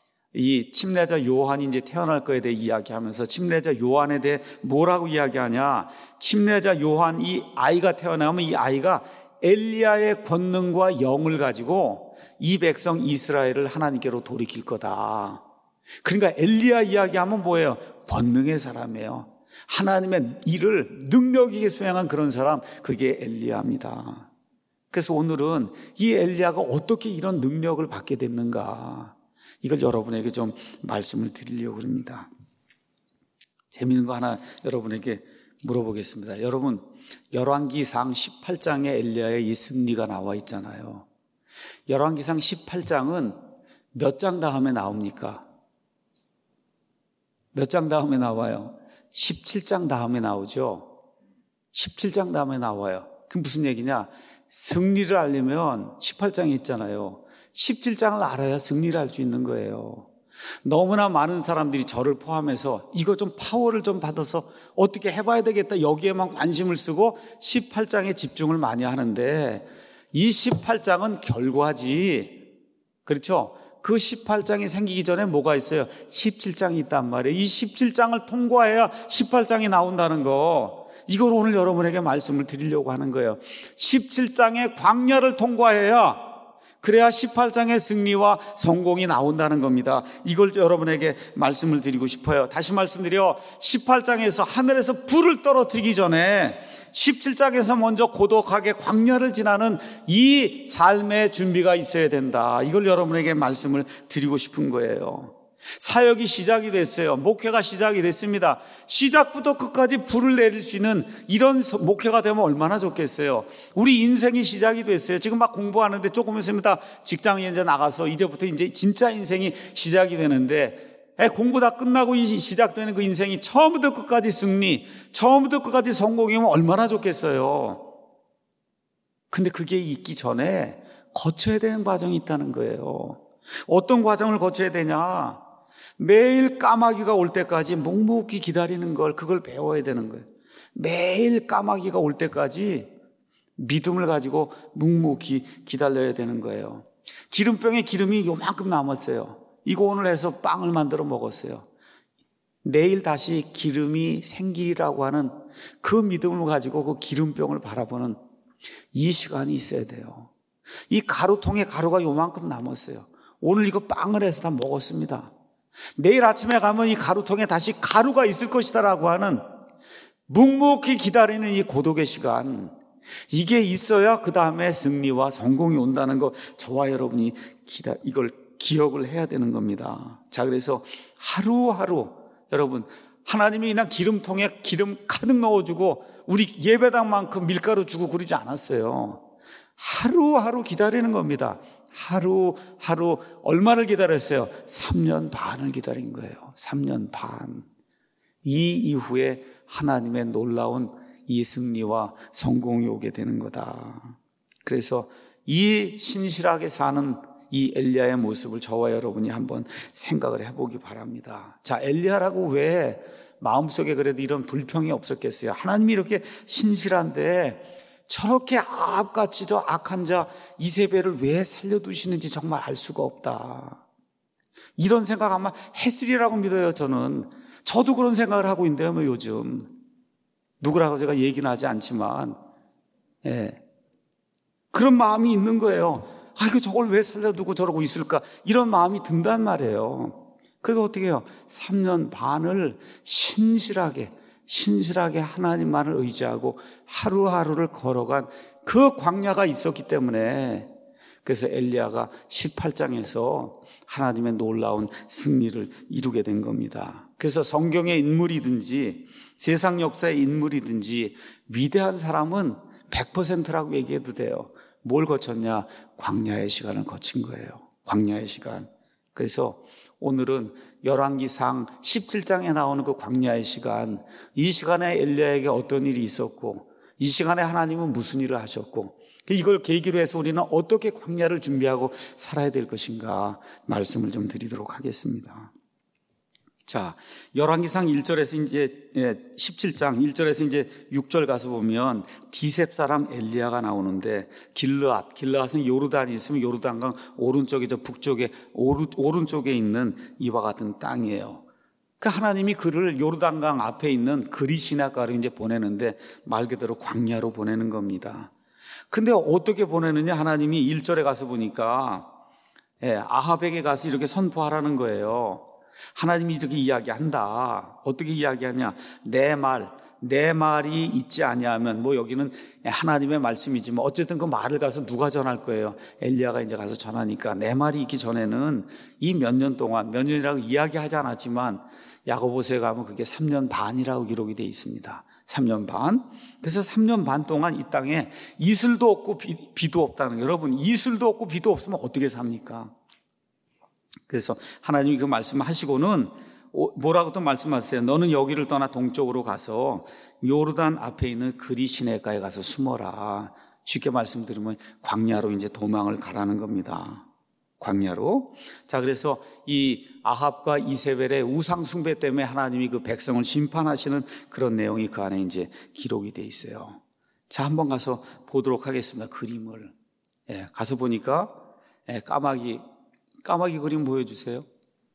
이 침례자 요한이 이제 태어날 거에 대해 이야기하면서 침례자 요한에 대해 뭐라고 이야기하냐? 침례자 요한, 이 아이가 태어나면 이 아이가 엘리야의 권능과 영을 가지고 이 백성 이스라엘을 하나님께로 돌이킬 거다. 그러니까 엘리야 이야기하면 뭐예요? 권능의 사람이에요. 하나님의 일을 능력 있게 수행한 그런 사람, 그게 엘리야입니다. 그래서 오늘은 이 엘리야가 어떻게 이런 능력을 받게 됐는가, 이걸 여러분에게 좀 말씀을 드리려고 합니다. 재미있는 거 하나 여러분에게 물어보겠습니다. 여러분, 열왕기상 18장에 엘리야의 이 승리가 나와 있잖아요. 열왕기상 18장은 몇 장 다음에 나옵니까? 몇 장 다음에 나와요? 17장 다음에 나오죠. 17장 다음에 나와요. 그게 무슨 얘기냐? 승리를 알려면 18장에 있잖아요. 17장을 알아야 승리를 할 수 있는 거예요. 너무나 많은 사람들이 저를 포함해서 이거 좀 파워를 좀 받아서 어떻게 해봐야 되겠다, 여기에만 관심을 쓰고 18장에 집중을 많이 하는데 이 18장은 결과지. 그렇죠? 그 18장이 생기기 전에 뭐가 있어요? 17장이 있단 말이에요. 이 17장을 통과해야 18장이 나온다는 거, 이걸 오늘 여러분에게 말씀을 드리려고 하는 거예요. 17장의 광야를 통과해야, 그래야 18장의 승리와 성공이 나온다는 겁니다. 이걸 여러분에게 말씀을 드리고 싶어요. 다시 말씀드려, 18장에서 하늘에서 불을 떨어뜨리기 전에 17장에서 먼저 고독하게 광야를 지나는 이 삶의 준비가 있어야 된다. 이걸 여러분에게 말씀을 드리고 싶은 거예요. 사역이 시작이 됐어요. 목회가 시작이 됐습니다. 시작부터 끝까지 불을 내릴 수 있는 이런 목회가 되면 얼마나 좋겠어요. 우리 인생이 시작이 됐어요. 지금 막 공부하는데 조금 있으면 다 직장에 이제 나가서 이제부터 이제 진짜 인생이 시작이 되는데, 공부 다 끝나고 시작되는 그 인생이 처음부터 끝까지 승리, 처음부터 끝까지 성공이면 얼마나 좋겠어요. 근데 그게 있기 전에 거쳐야 되는 과정이 있다는 거예요. 어떤 과정을 거쳐야 되냐? 매일 까마귀가 올 때까지 묵묵히 기다리는 걸, 그걸 배워야 되는 거예요. 매일 까마귀가 올 때까지 믿음을 가지고 묵묵히 기다려야 되는 거예요. 기름병에 기름이 요만큼 남았어요. 이거 오늘 해서 빵을 만들어 먹었어요. 내일 다시 기름이 생기리라고 하는 그 믿음을 가지고 그 기름병을 바라보는 이 시간이 있어야 돼요. 이 가루통에 가루가 요만큼 남았어요. 오늘 이거 빵을 해서 다 먹었습니다. 내일 아침에 가면 이 가루통에 다시 가루가 있을 것이다라고 하는 묵묵히 기다리는 이 고독의 시간, 이게 있어야 그 다음에 승리와 성공이 온다는 거, 저와 여러분이 이걸 기억을 해야 되는 겁니다. 자, 그래서 하루하루 여러분, 하나님이 그냥 기름통에 기름 가득 넣어주고 우리 예배당만큼 밀가루 주고 그러지 않았어요. 하루하루 기다리는 겁니다. 하루하루 얼마를 기다렸어요? 3년 반을 기다린 거예요. 3년 반. 이 이후에 하나님의 놀라운 이 승리와 성공이 오게 되는 거다. 그래서 이 신실하게 사는 이 엘리야의 모습을 저와 여러분이 한번 생각을 해보기 바랍니다. 자, 엘리야라고 왜 마음속에 그래도 이런 불평이 없었겠어요? 하나님이 이렇게 신실한데 저렇게 아합같이 저 악한 자 이세벨을 왜 살려두시는지 정말 알 수가 없다. 이런 생각 아마 했으리라고 믿어요. 저도 그런 생각을 하고 있는데요. 뭐 요즘 누구라고 제가 얘기는 하지 않지만 그런 마음이 있는 거예요. 이거 저걸 왜 살려두고 저러고 있을까? 이런 마음이 든단 말이에요. 그래서 어떻게 해요? 3년 반을 신실하게 하나님만을 의지하고 하루하루를 걸어간 그 광야가 있었기 때문에 그래서 엘리야가 18장에서 하나님의 놀라운 승리를 이루게 된 겁니다. 그래서 성경의 인물이든지 세상 역사의 인물이든지 위대한 사람은 100%라고 얘기해도 돼요. 뭘 거쳤냐? 광야의 시간을 거친 거예요. 광야의 시간. 그래서 오늘은 열왕기상 17장에 나오는 그 광야의 시간, 이 시간에 엘리야에게 어떤 일이 있었고 이 시간에 하나님은 무슨 일을 하셨고 이걸 계기로 해서 우리는 어떻게 광야를 준비하고 살아야 될 것인가 말씀을 좀 드리도록 하겠습니다. 자, 열왕기상 1절에서 이제 17장 1절에서 이제 6절 가서 보면 디셉 사람 엘리야가 나오는데 길르앗은 요르단이 있으면 요르단강 오른쪽이죠. 북쪽에 오른쪽에 있는 이와 같은 땅이에요. 그 하나님이 그를 요르단강 앞에 있는 그리시나가로 이제 보내는데 말 그대로 광야로 보내는 겁니다. 근데 어떻게 보내느냐? 하나님이 1절에 가서 보니까 아합에게 가서 이렇게 선포하라는 거예요. 하나님이 이렇게 이야기한다. 어떻게 이야기하냐? 내 말이 있지 아니하면, 뭐 여기는 하나님의 말씀이지만 어쨌든 그 말을 가서 누가 전할 거예요? 엘리야가 이제 가서 전하니까 내 말이 있기 전에는 이 몇 년 동안, 몇 년이라고 이야기하지 않았지만 야고보서에 가면 그게 3년 반이라고 기록이 되어 있습니다. 3년 반. 그래서 3년 반 동안 이 땅에 이슬도 없고 비도 없다는 거예요. 여러분, 이슬도 없고 비도 없으면 어떻게 삽니까? 그래서 하나님이 그 말씀을 하시고는 뭐라고 또 말씀하세요? 너는 여기를 떠나 동쪽으로 가서 요르단 앞에 있는 그리시네가에 가서 숨어라. 쉽게 말씀드리면 광야로 이제 도망을 가라는 겁니다. 광야로. 자, 그래서 이 아합과 이세벨의 우상 숭배 때문에 하나님이 그 백성을 심판하시는 그런 내용이 그 안에 이제 기록이 돼 있어요. 자, 한번 가서 보도록 하겠습니다. 그림을. 가서 보니까 까마귀 그림 보여주세요.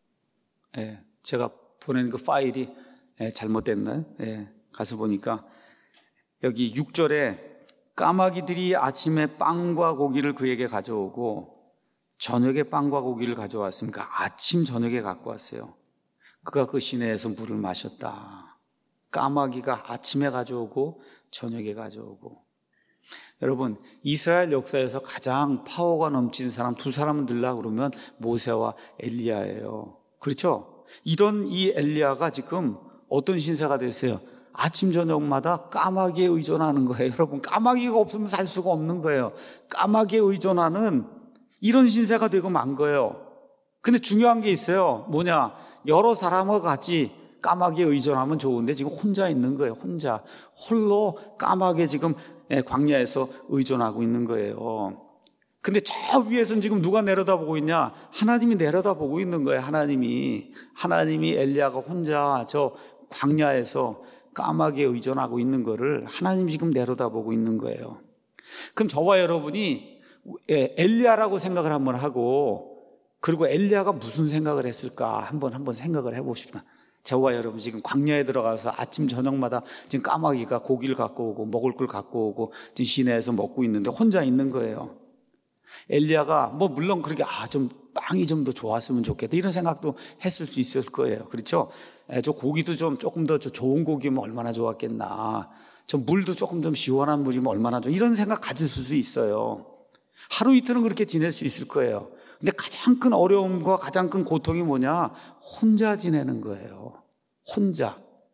제가 보낸 그 파일이 잘못됐나요? 가서 보니까 여기 6절에 까마귀들이 아침에 빵과 고기를 그에게 가져오고 저녁에 빵과 고기를 가져왔으니까 아침 저녁에 갖고 왔어요. 그가 그 시내에서 물을 마셨다. 까마귀가 아침에 가져오고 저녁에 가져오고. 여러분, 이스라엘 역사에서 가장 파워가 넘치는 사람 두 사람은 들라고 그러면 모세와 엘리야예요. 그렇죠? 이런 이 엘리야가 지금 어떤 신세가 됐어요? 아침 저녁마다 까마귀에 의존하는 거예요. 여러분, 까마귀가 없으면 살 수가 없는 거예요. 까마귀에 의존하는 이런 신세가 되고 만 거예요. 근데 중요한 게 있어요. 뭐냐? 여러 사람과 같이 까마귀에 의존하면 좋은데 지금 혼자 있는 거예요. 홀로 까마귀에 지금 광야에서 의존하고 있는 거예요. 근데 저 위에서는 지금 누가 내려다보고 있냐? 하나님이 내려다보고 있는 거예요. 하나님이 엘리야가 혼자 저 광야에서 까마귀에 의존하고 있는 거를 하나님이 지금 내려다보고 있는 거예요. 그럼 저와 여러분이 엘리야라고 생각을 한번 하고, 그리고 엘리야가 무슨 생각을 했을까 한번 생각을 해봅시다. 저와 여러분 지금 광야에 들어가서 아침 저녁마다 지금 까마귀가 고기를 갖고 오고 먹을 걸 갖고 오고 지금 시내에서 먹고 있는데 혼자 있는 거예요. 엘리야가 뭐 물론 그렇게 좀 빵이 좀 더 좋았으면 좋겠다 이런 생각도 했을 수 있을 거예요. 그렇죠? 저 고기도 조금 더 좋은 고기면 얼마나 좋았겠나. 저 물도 조금 좀 시원한 물이면 얼마나 좋아. 이런 생각 가질 수 있어요. 하루 이틀은 그렇게 지낼 수 있을 거예요. 근데 가장 큰 어려움과 가장 큰 고통이 뭐냐? 혼자 지내는 거예요. 혼자.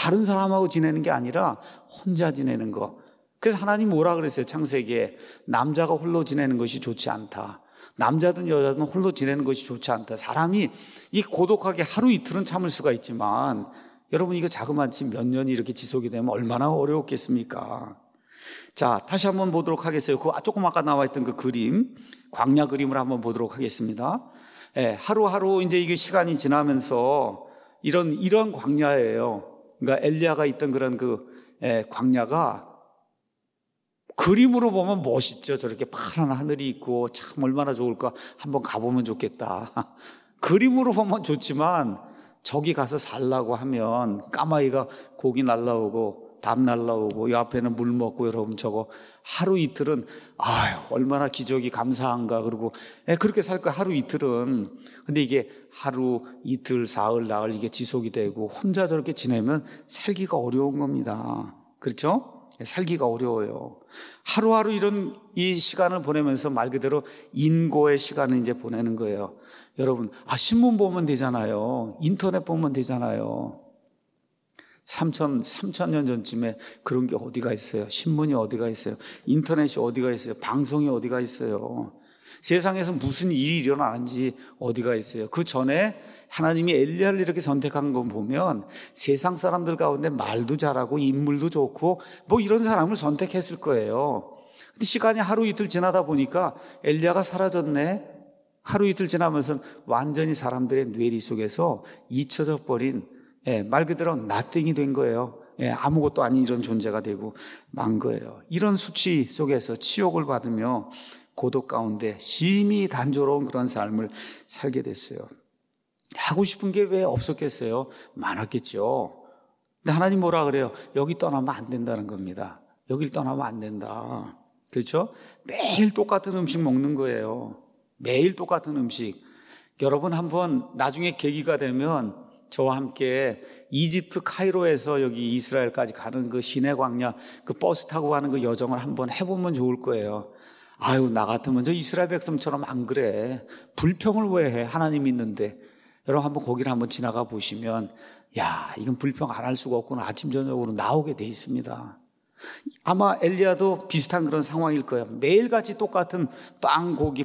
다른 사람하고 지내는 게 아니라 혼자 지내는 거. 그래서 하나님 뭐라 그랬어요? 창세기에 남자가 홀로 지내는 것이 좋지 않다. 남자든 여자든 홀로 지내는 것이 좋지 않다. 사람이 이 고독하게 하루 이틀은 참을 수가 있지만 여러분 이거 자그마치 몇 년이 이렇게 지속이 되면 얼마나 어려웠겠습니까? 자, 다시 한번 보도록 하겠어요. 그 조금 아까 나와 있던 그 그림, 광야 그림을 한번 보도록 하겠습니다. 예, 하루하루 이제 이게 시간이 지나면서 이런 광야예요. 그러니까 엘리야가 있던 그런 광야가 그림으로 보면 멋있죠. 저렇게 파란 하늘이 있고 참 얼마나 좋을까. 한번 가보면 좋겠다. 그림으로 보면 좋지만 저기 가서 살라고 하면 까마귀가 고기 날라오고 밤 날라오고 이 앞에는 물 먹고 여러분 저거 하루 이틀은 얼마나 기적이 감사한가. 그리고 그렇게 살 거야 하루 이틀은. 근데 이게 하루 이틀 사흘 나흘 이게 지속이 되고 혼자 저렇게 지내면 살기가 어려운 겁니다. 그렇죠? 살기가 어려워요. 하루하루 이 시간을 보내면서 말 그대로 인고의 시간을 이제 보내는 거예요. 여러분, 신문 보면 되잖아요. 인터넷 보면 되잖아요. 3,000년 전쯤에 그런 게 어디가 있어요? 신문이 어디가 있어요? 인터넷이 어디가 있어요? 방송이 어디가 있어요? 세상에서 무슨 일이 일어나는지 어디가 있어요? 그 전에 하나님이 엘리야를 이렇게 선택한 거 보면 세상 사람들 가운데 말도 잘하고 인물도 좋고 뭐 이런 사람을 선택했을 거예요. 근데 시간이 하루 이틀 지나다 보니까 엘리야가 사라졌네. 하루 이틀 지나면서 완전히 사람들의 뇌리 속에서 잊혀져 버린 말 그대로 nothing이 된 거예요. 아무것도 아닌 이런 존재가 되고 만 거예요. 이런 수치 속에서 치욕을 받으며 고독 가운데 심히 단조로운 그런 삶을 살게 됐어요. 하고 싶은 게 왜 없었겠어요? 많았겠죠. 근데 하나님 뭐라 그래요? 여기 떠나면 안 된다는 겁니다. 여길 떠나면 안 된다. 그렇죠? 매일 똑같은 음식 먹는 거예요. 매일 똑같은 음식. 여러분 한번 나중에 계기가 되면 저와 함께 이집트 카이로에서 여기 이스라엘까지 가는 그 시내 광야 그 버스 타고 가는 그 여정을 한번 해보면 좋을 거예요. 나 같으면 저 이스라엘 백성처럼 안 그래. 불평을 왜 해? 하나님 있는데. 여러분 한번 거기를 한번 지나가 보시면 이건 불평 안 할 수가 없구나. 아침 저녁으로 나오게 돼 있습니다. 아마 엘리야도 비슷한 그런 상황일 거예요. 매일같이 똑같은 빵고기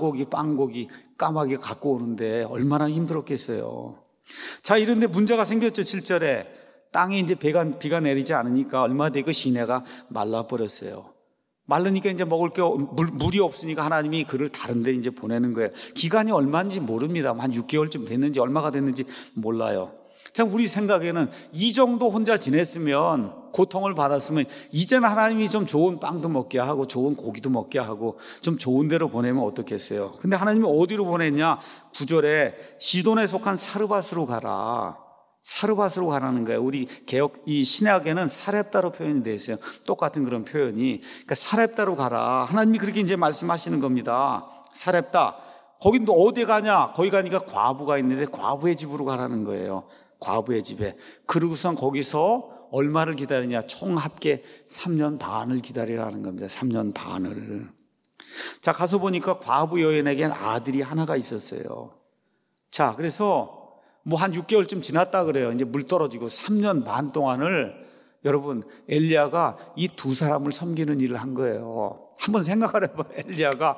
까마귀가 갖고 오는데 얼마나 힘들었겠어요. 자, 이런데 문제가 생겼죠. 7절에 땅에 이제 비가 내리지 않으니까 얼마 뒤에 그 시내가 말라버렸어요. 말르니까 이제 먹을 게 물이 없으니까 하나님이 그를 다른 데 이제 보내는 거예요. 기간이 얼마인지 모릅니다. 한 6개월쯤 됐는지 얼마가 됐는지 몰라요. 참 우리 생각에는 이 정도 혼자 지냈으면 고통을 받았으면 이제는 하나님이 좀 좋은 빵도 먹게 하고 좋은 고기도 먹게 하고 좀 좋은 데로 보내면 어떻겠어요. 근데 하나님이 어디로 보냈냐? 9절에 시돈에 속한 사르밧으로 가라. 사르밧으로 가라는 거예요. 우리 이 신약에는 사렙다로 표현이 되어 있어요. 똑같은 그런 표현이. 그러니까 사렙다로 가라. 하나님이 그렇게 이제 말씀하시는 겁니다. 사렙다. 거긴 또 어디 가냐? 거기 가니까 과부가 있는데 과부의 집으로 가라는 거예요. 과부의 집에. 그러고선 거기서 얼마를 기다리냐? 총 합계 3년 반을 기다리라는 겁니다. 3년 반을. 자, 가서 보니까 과부 여인에겐 아들이 하나가 있었어요. 자, 그래서 한 6개월쯤 지났다 그래요. 이제 물 떨어지고 3년 반 동안을 여러분 엘리야가 이 두 사람을 섬기는 일을 한 거예요. 한번 생각을 해봐요. 엘리야가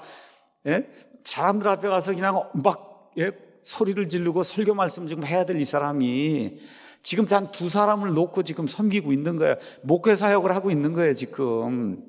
사람들 앞에 가서 그냥 막 소리를 지르고 설교 말씀 지금 해야 될 이 사람이 지금 단 두 사람을 놓고 지금 섬기고 있는 거예요. 목회 사역을 하고 있는 거예요 지금.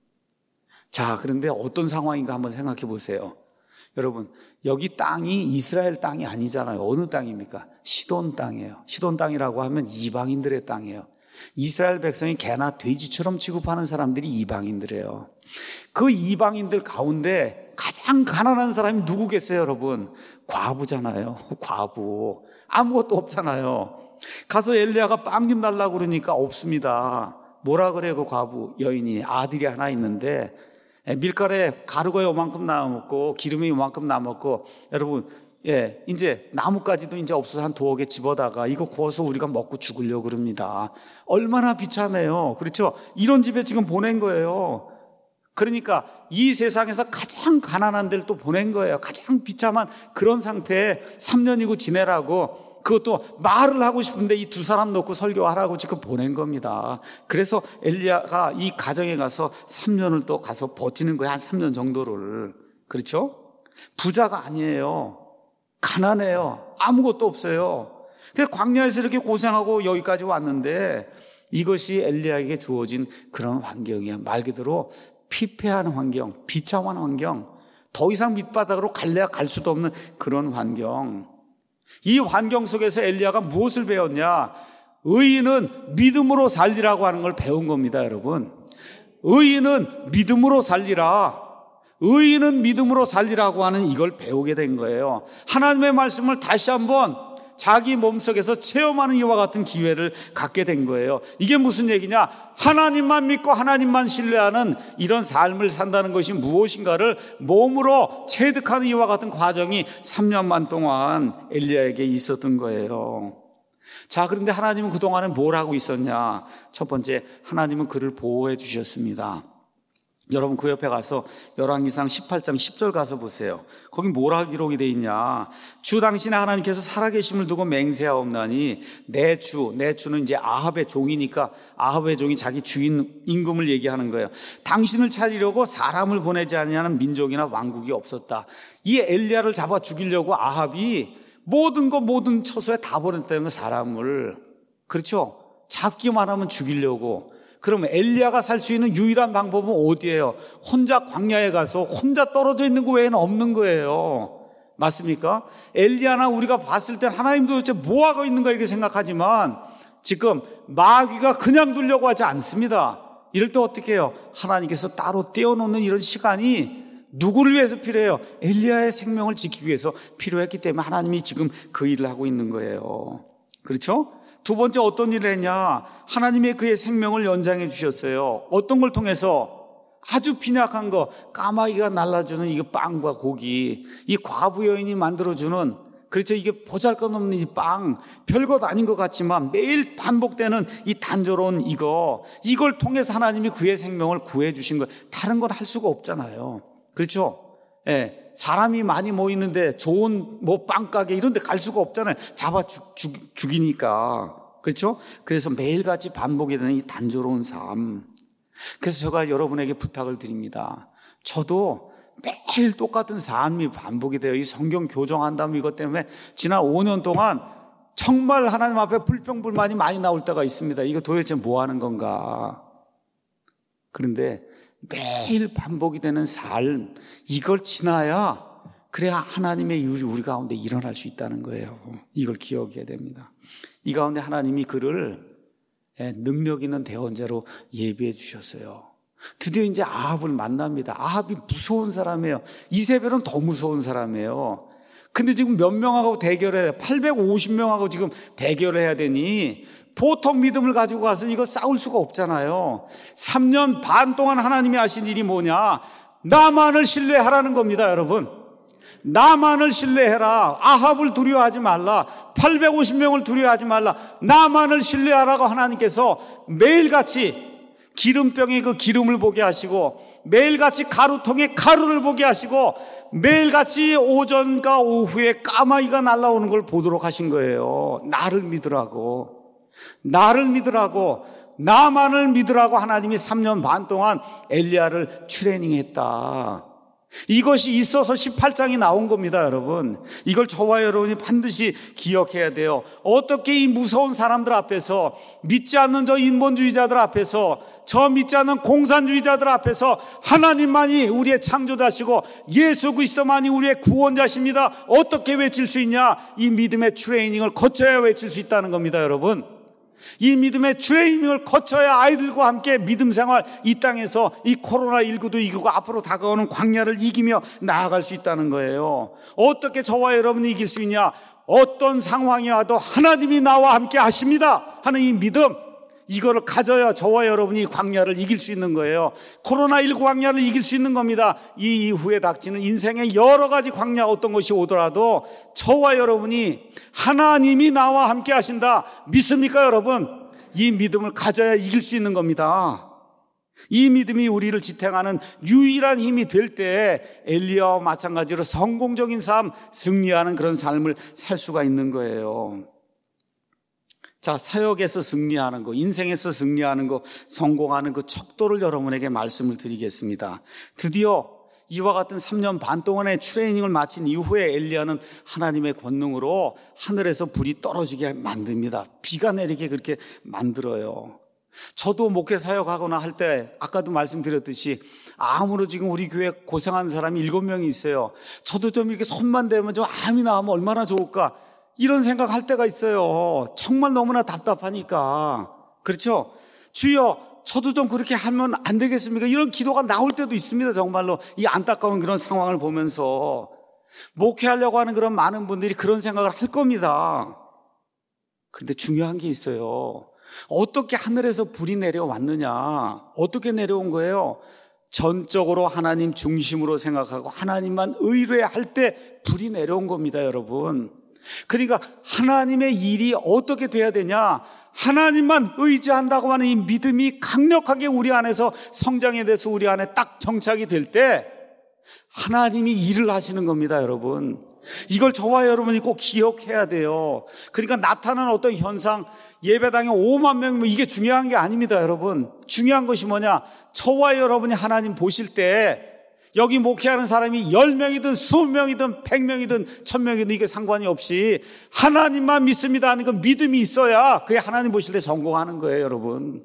자, 그런데 어떤 상황인가 한번 생각해 보세요. 여러분, 여기 땅이 이스라엘 땅이 아니잖아요. 어느 땅입니까? 시돈 땅이에요. 시돈 땅이라고 하면 이방인들의 땅이에요. 이스라엘 백성이 개나 돼지처럼 취급하는 사람들이 이방인들이에요. 그 이방인들 가운데 가장 가난한 사람이 누구겠어요, 여러분? 과부잖아요. 과부. 아무것도 없잖아요. 가서 엘리야가 빵 좀 달라고 그러니까 없습니다. 뭐라 그래요, 그 과부 여인이? 아들이 하나 있는데 밀가루에 가루가 요만큼 남았고 기름이 요만큼 남았고 여러분 이제 나뭇가지도 이제 없어서 한 2억에 집어다가 이거 구워서 우리가 먹고 죽으려고 그럽니다. 얼마나 비참해요. 그렇죠? 이런 집에 지금 보낸 거예요. 그러니까 이 세상에서 가장 가난한 데를 또 보낸 거예요. 가장 비참한 그런 상태에 3년이고 지내라고 그것도 말을 하고 싶은데 이 두 사람 놓고 설교하라고 지금 보낸 겁니다. 그래서 엘리야가 이 가정에 가서 3년을 또 가서 버티는 거예요. 한 3년 정도를. 그렇죠? 부자가 아니에요. 가난해요. 아무것도 없어요. 그래서 광야에서 이렇게 고생하고 여기까지 왔는데 이것이 엘리야에게 주어진 그런 환경이에요. 말 그대로 피폐한 환경, 비참한 환경, 더 이상 밑바닥으로 갈래야 갈 수도 없는 그런 환경. 이 환경 속에서 엘리야가 무엇을 배웠냐? 의인은 믿음으로 살리라고 하는 걸 배운 겁니다, 여러분. 의인은 믿음으로 살리라. 의인은 믿음으로 살리라고 하는 이걸 배우게 된 거예요. 하나님의 말씀을 다시 한번 자기 몸속에서 체험하는 이와 같은 기회를 갖게 된 거예요. 이게 무슨 얘기냐? 하나님만 믿고 하나님만 신뢰하는 이런 삶을 산다는 것이 무엇인가를 몸으로 체득하는 이와 같은 과정이 3년만 동안 엘리야에게 있었던 거예요. 자, 그런데 하나님은 그동안에 뭘 하고 있었냐? 첫 번째, 하나님은 그를 보호해 주셨습니다. 여러분 그 옆에 가서 열왕기상 18장 10절 가서 보세요. 거기 뭐라 기록이 되어 있냐? 주 당신의 하나님께서 살아계심을 두고 맹세하옵나니 내 주는 이제 아합의 종이니까 아합의 종이 자기 주인 임금을 얘기하는 거예요. 당신을 찾으려고 사람을 보내지 아니하는 민족이나 왕국이 없었다. 이 엘리야를 잡아 죽이려고 아합이 모든 처소에 다 보냈다는 거 사람을. 그렇죠? 잡기만 하면 죽이려고. 그러면 엘리야가 살 수 있는 유일한 방법은 어디예요? 혼자 광야에 가서 혼자 떨어져 있는 거 외에는 없는 거예요. 맞습니까? 엘리야나 우리가 봤을 땐 하나님도 도대체 뭐하고 있는가 이렇게 생각하지만 지금 마귀가 그냥 두려고 하지 않습니다. 이럴 때 어떻게 해요? 하나님께서 따로 떼어놓는 이런 시간이 누구를 위해서 필요해요? 엘리야의 생명을 지키기 위해서 필요했기 때문에 하나님이 지금 그 일을 하고 있는 거예요. 그렇죠? 두 번째 어떤 일을 했냐? 하나님의 그의 생명을 연장해 주셨어요. 어떤 걸 통해서? 아주 빈약한 거, 까마귀가 날라주는 이 빵과 고기, 이 과부 여인이 만들어주는, 그렇죠, 이게 보잘것없는 이 빵, 별것 아닌 것 같지만 매일 반복되는 이 단조로운 이걸 통해서 하나님이 그의 생명을 구해 주신 거예요. 다른 건 할 수가 없잖아요. 그렇죠? 예. 사람이 많이 모이는데 좋은 빵가게 이런 데 갈 수가 없잖아요. 잡아 죽이니까. 그렇죠? 그래서 매일같이 반복이 되는 이 단조로운 삶. 그래서 제가 여러분에게 부탁을 드립니다. 저도 매일 똑같은 삶이 반복이 돼요. 이 성경 교정한다면 이것 때문에 지난 5년 동안 정말 하나님 앞에 불평불만이 많이 나올 때가 있습니다. 이거 도대체 뭐 하는 건가? 그런데 매일 반복이 되는 삶, 이걸 지나야 그래야 하나님의 일이 우리 가운데 일어날 수 있다는 거예요. 이걸 기억해야 됩니다. 이 가운데 하나님이 그를 능력 있는 대언자로 예비해 주셨어요. 드디어 이제 아합을 만납니다. 아합이 무서운 사람이에요. 이세벨은 더 무서운 사람이에요. 근데 지금 몇 명하고 대결해야 돼? 850명하고 지금 대결을 해야 되니 보통 믿음을 가지고 가서 이거 싸울 수가 없잖아요. 3년 반 동안 하나님이 하신 일이 뭐냐? 나만을 신뢰하라는 겁니다, 여러분. 나만을 신뢰해라. 아합을 두려워하지 말라. 850명을 두려워하지 말라. 나만을 신뢰하라고 하나님께서 매일같이 기름병에 그 기름을 보게 하시고 매일같이 가루통에 가루를 보게 하시고 매일같이 오전과 오후에 까마귀가 날아오는 걸 보도록 하신 거예요. 나를 믿으라고. 나만을 믿으라고 하나님이 3년 반 동안 엘리야를 트레이닝했다. 이것이 있어서 18장이 나온 겁니다, 여러분. 이걸 저와 여러분이 반드시 기억해야 돼요. 어떻게 이 무서운 사람들 앞에서, 믿지 않는 저 인본주의자들 앞에서, 저 믿지 않는 공산주의자들 앞에서 하나님만이 우리의 창조자시고 예수 그리스도만이 우리의 구원자십니다. 어떻게 외칠 수 있냐? 이 믿음의 트레이닝을 거쳐야 외칠 수 있다는 겁니다, 여러분. 이 믿음의 트레이닝을 거쳐야 아이들과 함께 믿음 생활 이 땅에서 이 코로나19도 이기고 앞으로 다가오는 광야를 이기며 나아갈 수 있다는 거예요. 어떻게 저와 여러분이 이길 수 있냐? 어떤 상황이 와도 하나님이 나와 함께 하십니다 하는 이 믿음, 이거를 가져야 저와 여러분이 광야를 이길 수 있는 거예요. 코로나19 광야를 이길 수 있는 겁니다. 이 이후에 닥치는 인생의 여러 가지 광야 어떤 것이 오더라도 저와 여러분이 하나님이 나와 함께 하신다 믿습니까, 여러분? 이 믿음을 가져야 이길 수 있는 겁니다. 이 믿음이 우리를 지탱하는 유일한 힘이 될 때 엘리야와 마찬가지로 성공적인 삶, 승리하는 그런 삶을 살 수가 있는 거예요. 자, 사역에서 승리하는 거, 인생에서 승리하는 거, 성공하는 그 척도를 여러분에게 말씀을 드리겠습니다. 드디어 이와 같은 3년 반 동안의 트레이닝을 마친 이후에 엘리야는 하나님의 권능으로 하늘에서 불이 떨어지게 만듭니다. 비가 내리게 그렇게 만들어요. 저도 목회 사역하거나 할 때 아까도 말씀드렸듯이 암으로 지금 우리 교회 고생하는 사람이 7명이 있어요. 저도 좀 이렇게 손만 대면 좀 암이 나오면 얼마나 좋을까 이런 생각할 때가 있어요. 정말 너무나 답답하니까. 그렇죠? 주여 저도 좀 그렇게 하면 안 되겠습니까? 이런 기도가 나올 때도 있습니다. 정말로 이 안타까운 그런 상황을 보면서 목회하려고 하는 그런 많은 분들이 그런 생각을 할 겁니다. 그런데 중요한 게 있어요. 어떻게 하늘에서 불이 내려왔느냐? 어떻게 내려온 거예요? 전적으로 하나님 중심으로 생각하고 하나님만 의뢰할 때 불이 내려온 겁니다, 여러분. 그러니까 하나님의 일이 어떻게 돼야 되냐? 하나님만 의지한다고 하는 이 믿음이 강력하게 우리 안에서 성장이 돼서 우리 안에 딱 정착이 될 때 하나님이 일을 하시는 겁니다, 여러분. 이걸 저와 여러분이 꼭 기억해야 돼요. 그러니까 나타나는 어떤 현상, 예배당에 5만 명, 이게 중요한 게 아닙니다, 여러분. 중요한 것이 뭐냐? 저와 여러분이 하나님 보실 때 여기 목회하는 사람이 10명이든 20명이든 100명이든 1000명이든 이게 상관이 없이 하나님만 믿습니다 하는 그 믿음이 있어야 그게 하나님 보실 때 성공하는 거예요, 여러분.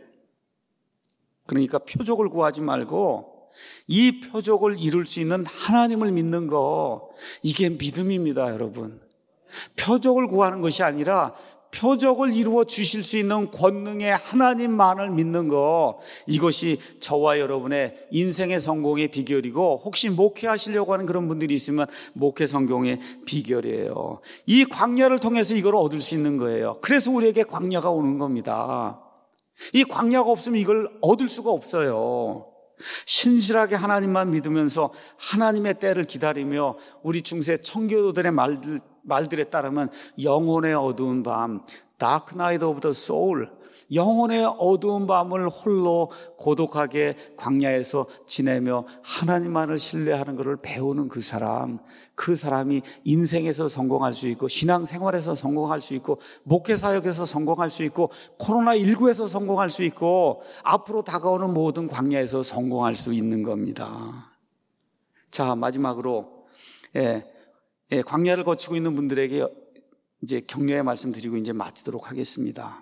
그러니까 표적을 구하지 말고 이 표적을 이룰 수 있는 하나님을 믿는 거, 이게 믿음입니다, 여러분. 표적을 구하는 것이 아니라 표적을 이루어 주실 수 있는 권능의 하나님만을 믿는 거, 이것이 저와 여러분의 인생의 성공의 비결이고, 혹시 목회하시려고 하는 그런 분들이 있으면 목회 성공의 비결이에요. 이 광야를 통해서 이걸 얻을 수 있는 거예요. 그래서 우리에게 광야가 오는 겁니다. 이 광야가 없으면 이걸 얻을 수가 없어요. 신실하게 하나님만 믿으면서 하나님의 때를 기다리며 우리 중세 청교도들의 말들에 따르면 영혼의 어두운 밤, Dark Night of the Soul, 영혼의 어두운 밤을 홀로 고독하게 광야에서 지내며 하나님만을 신뢰하는 것을 배우는 그 사람이 인생에서 성공할 수 있고 신앙생활에서 성공할 수 있고 목회사역에서 성공할 수 있고 코로나19에서 성공할 수 있고 앞으로 다가오는 모든 광야에서 성공할 수 있는 겁니다. 자, 마지막으로 광야를 거치고 있는 분들에게 이제 격려의 말씀 드리고 이제 마치도록 하겠습니다.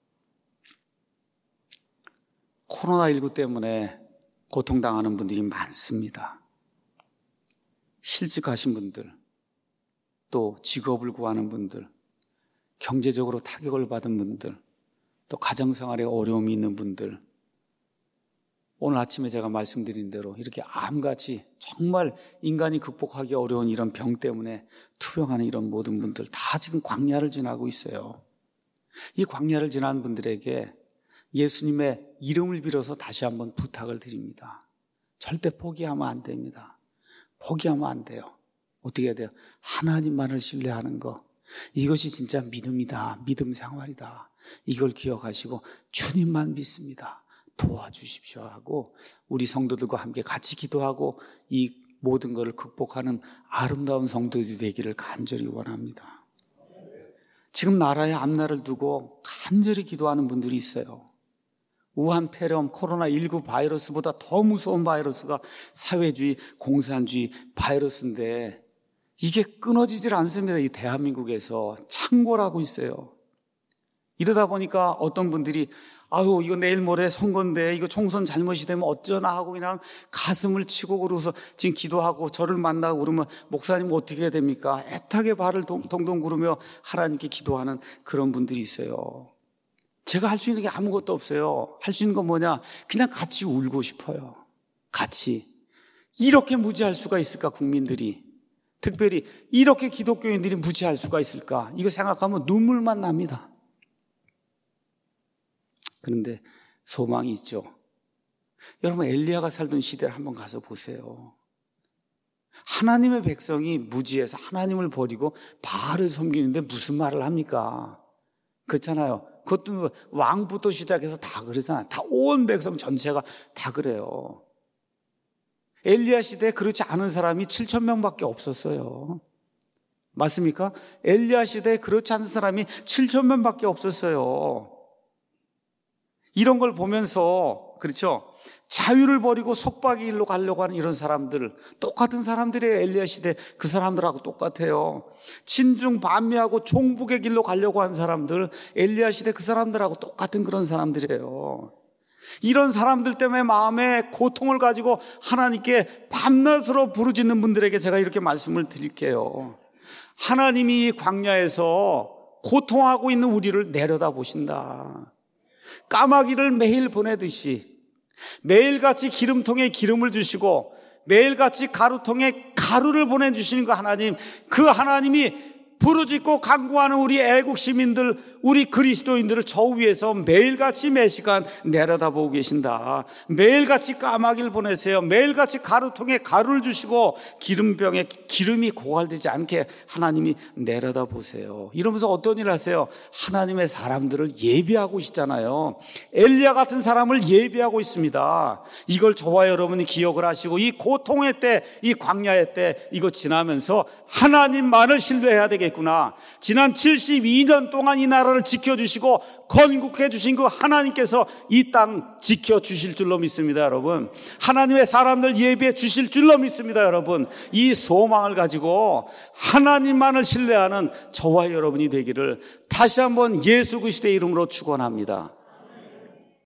코로나19 때문에 고통당하는 분들이 많습니다. 실직하신 분들, 또 직업을 구하는 분들, 경제적으로 타격을 받은 분들, 또 가정생활에 어려움이 있는 분들, 오늘 아침에 제가 말씀드린 대로 이렇게 암같이 정말 인간이 극복하기 어려운 이런 병 때문에 투병하는 이런 모든 분들 다 지금 광야를 지나고 있어요. 이 광야를 지난 분들에게 예수님의 이름을 빌어서 다시 한번 부탁을 드립니다. 절대 포기하면 안 됩니다. 포기하면 안 돼요. 어떻게 해야 돼요? 하나님만을 신뢰하는 거. 이것이 진짜 믿음이다. 믿음 생활이다. 이걸 기억하시고 주님만 믿습니다. 도와주십시오 하고 우리 성도들과 함께 같이 기도하고 이 모든 것을 극복하는 아름다운 성도들이 되기를 간절히 원합니다. 지금 나라의 앞날을 두고 간절히 기도하는 분들이 있어요. 우한 폐렴, 코로나19 바이러스보다 더 무서운 바이러스가 사회주의, 공산주의 바이러스인데 이게 끊어지질 않습니다. 이 대한민국에서 창궐하고 있어요. 이러다 보니까 어떤 분들이 아유 이거 내일 모레 선거인데 이거 총선 잘못이 되면 어쩌나 하고 그냥 가슴을 치고 그러고서 지금 기도하고 저를 만나고 그러면 목사님 어떻게 해야 됩니까? 애타게 발을 동동 구르며 하나님께 기도하는 그런 분들이 있어요. 제가 할 수 있는 게 아무것도 없어요. 할 수 있는 건 뭐냐? 그냥 같이 울고 싶어요. 같이. 이렇게 무지할 수가 있을까, 국민들이. 특별히 이렇게 기독교인들이 무지할 수가 있을까? 이거 생각하면 눈물만 납니다. 그런데 소망이 있죠. 여러분 엘리야가 살던 시대를 한번 가서 보세요. 하나님의 백성이 무지해서 하나님을 버리고 바알을 섬기는데 무슨 말을 합니까? 그렇잖아요. 그것도 왕부터 시작해서 다 그러잖아요. 다 온 백성 전체가 다 그래요. 엘리야 시대에 그렇지 않은 사람이 7,000명밖에 없었어요. 맞습니까? 엘리야 시대에 그렇지 않은 사람이 7,000명밖에 없었어요. 이런 걸 보면서, 그렇죠? 자유를 버리고 속박의 일로 가려고 하는 이런 사람들, 똑같은 사람들이에요. 엘리야 시대 그 사람들하고 똑같아요. 친중 반미하고 종북의 길로 가려고 하는 사람들, 엘리야 시대 그 사람들하고 똑같은 그런 사람들이에요. 이런 사람들 때문에 마음에 고통을 가지고 하나님께 밤낮으로 부르짖는 분들에게 제가 이렇게 말씀을 드릴게요. 하나님이 이 광야에서 고통하고 있는 우리를 내려다 보신다. 까마귀를 매일 보내듯이 매일같이 기름통에 기름을 주시고 매일같이 가루통에 가루를 보내주시는 그 하나님, 그 하나님이 부르짖고 간구하는 우리 애국 시민들, 우리 그리스도인들을 저 위에서 매일같이 매시간 내려다보고 계신다. 매일같이 까마귀를 보내세요. 매일같이 가루통에 가루를 주시고 기름병에 기름이 고갈되지 않게 하나님이 내려다보세요. 이러면서 어떤 일을 하세요? 하나님의 사람들을 예비하고 있잖아요. 엘리야 같은 사람을 예비하고 있습니다. 이걸 저와 여러분이 기억을 하시고 이 고통의 때, 이 광야의 때 이거 지나면서 하나님만을 신뢰해야 되겠구나. 지난 72년 동안 이 나라를 지켜주시고 건국해 주신 그 하나님께서 이 땅 지켜주실 줄로 믿습니다. 여러분, 하나님의 사람들 예비해 주실 줄로 믿습니다. 여러분, 이 소망을 가지고 하나님만을 신뢰하는 저와 여러분이 되기를 다시 한번 예수 그리스도의 이름으로 축원합니다.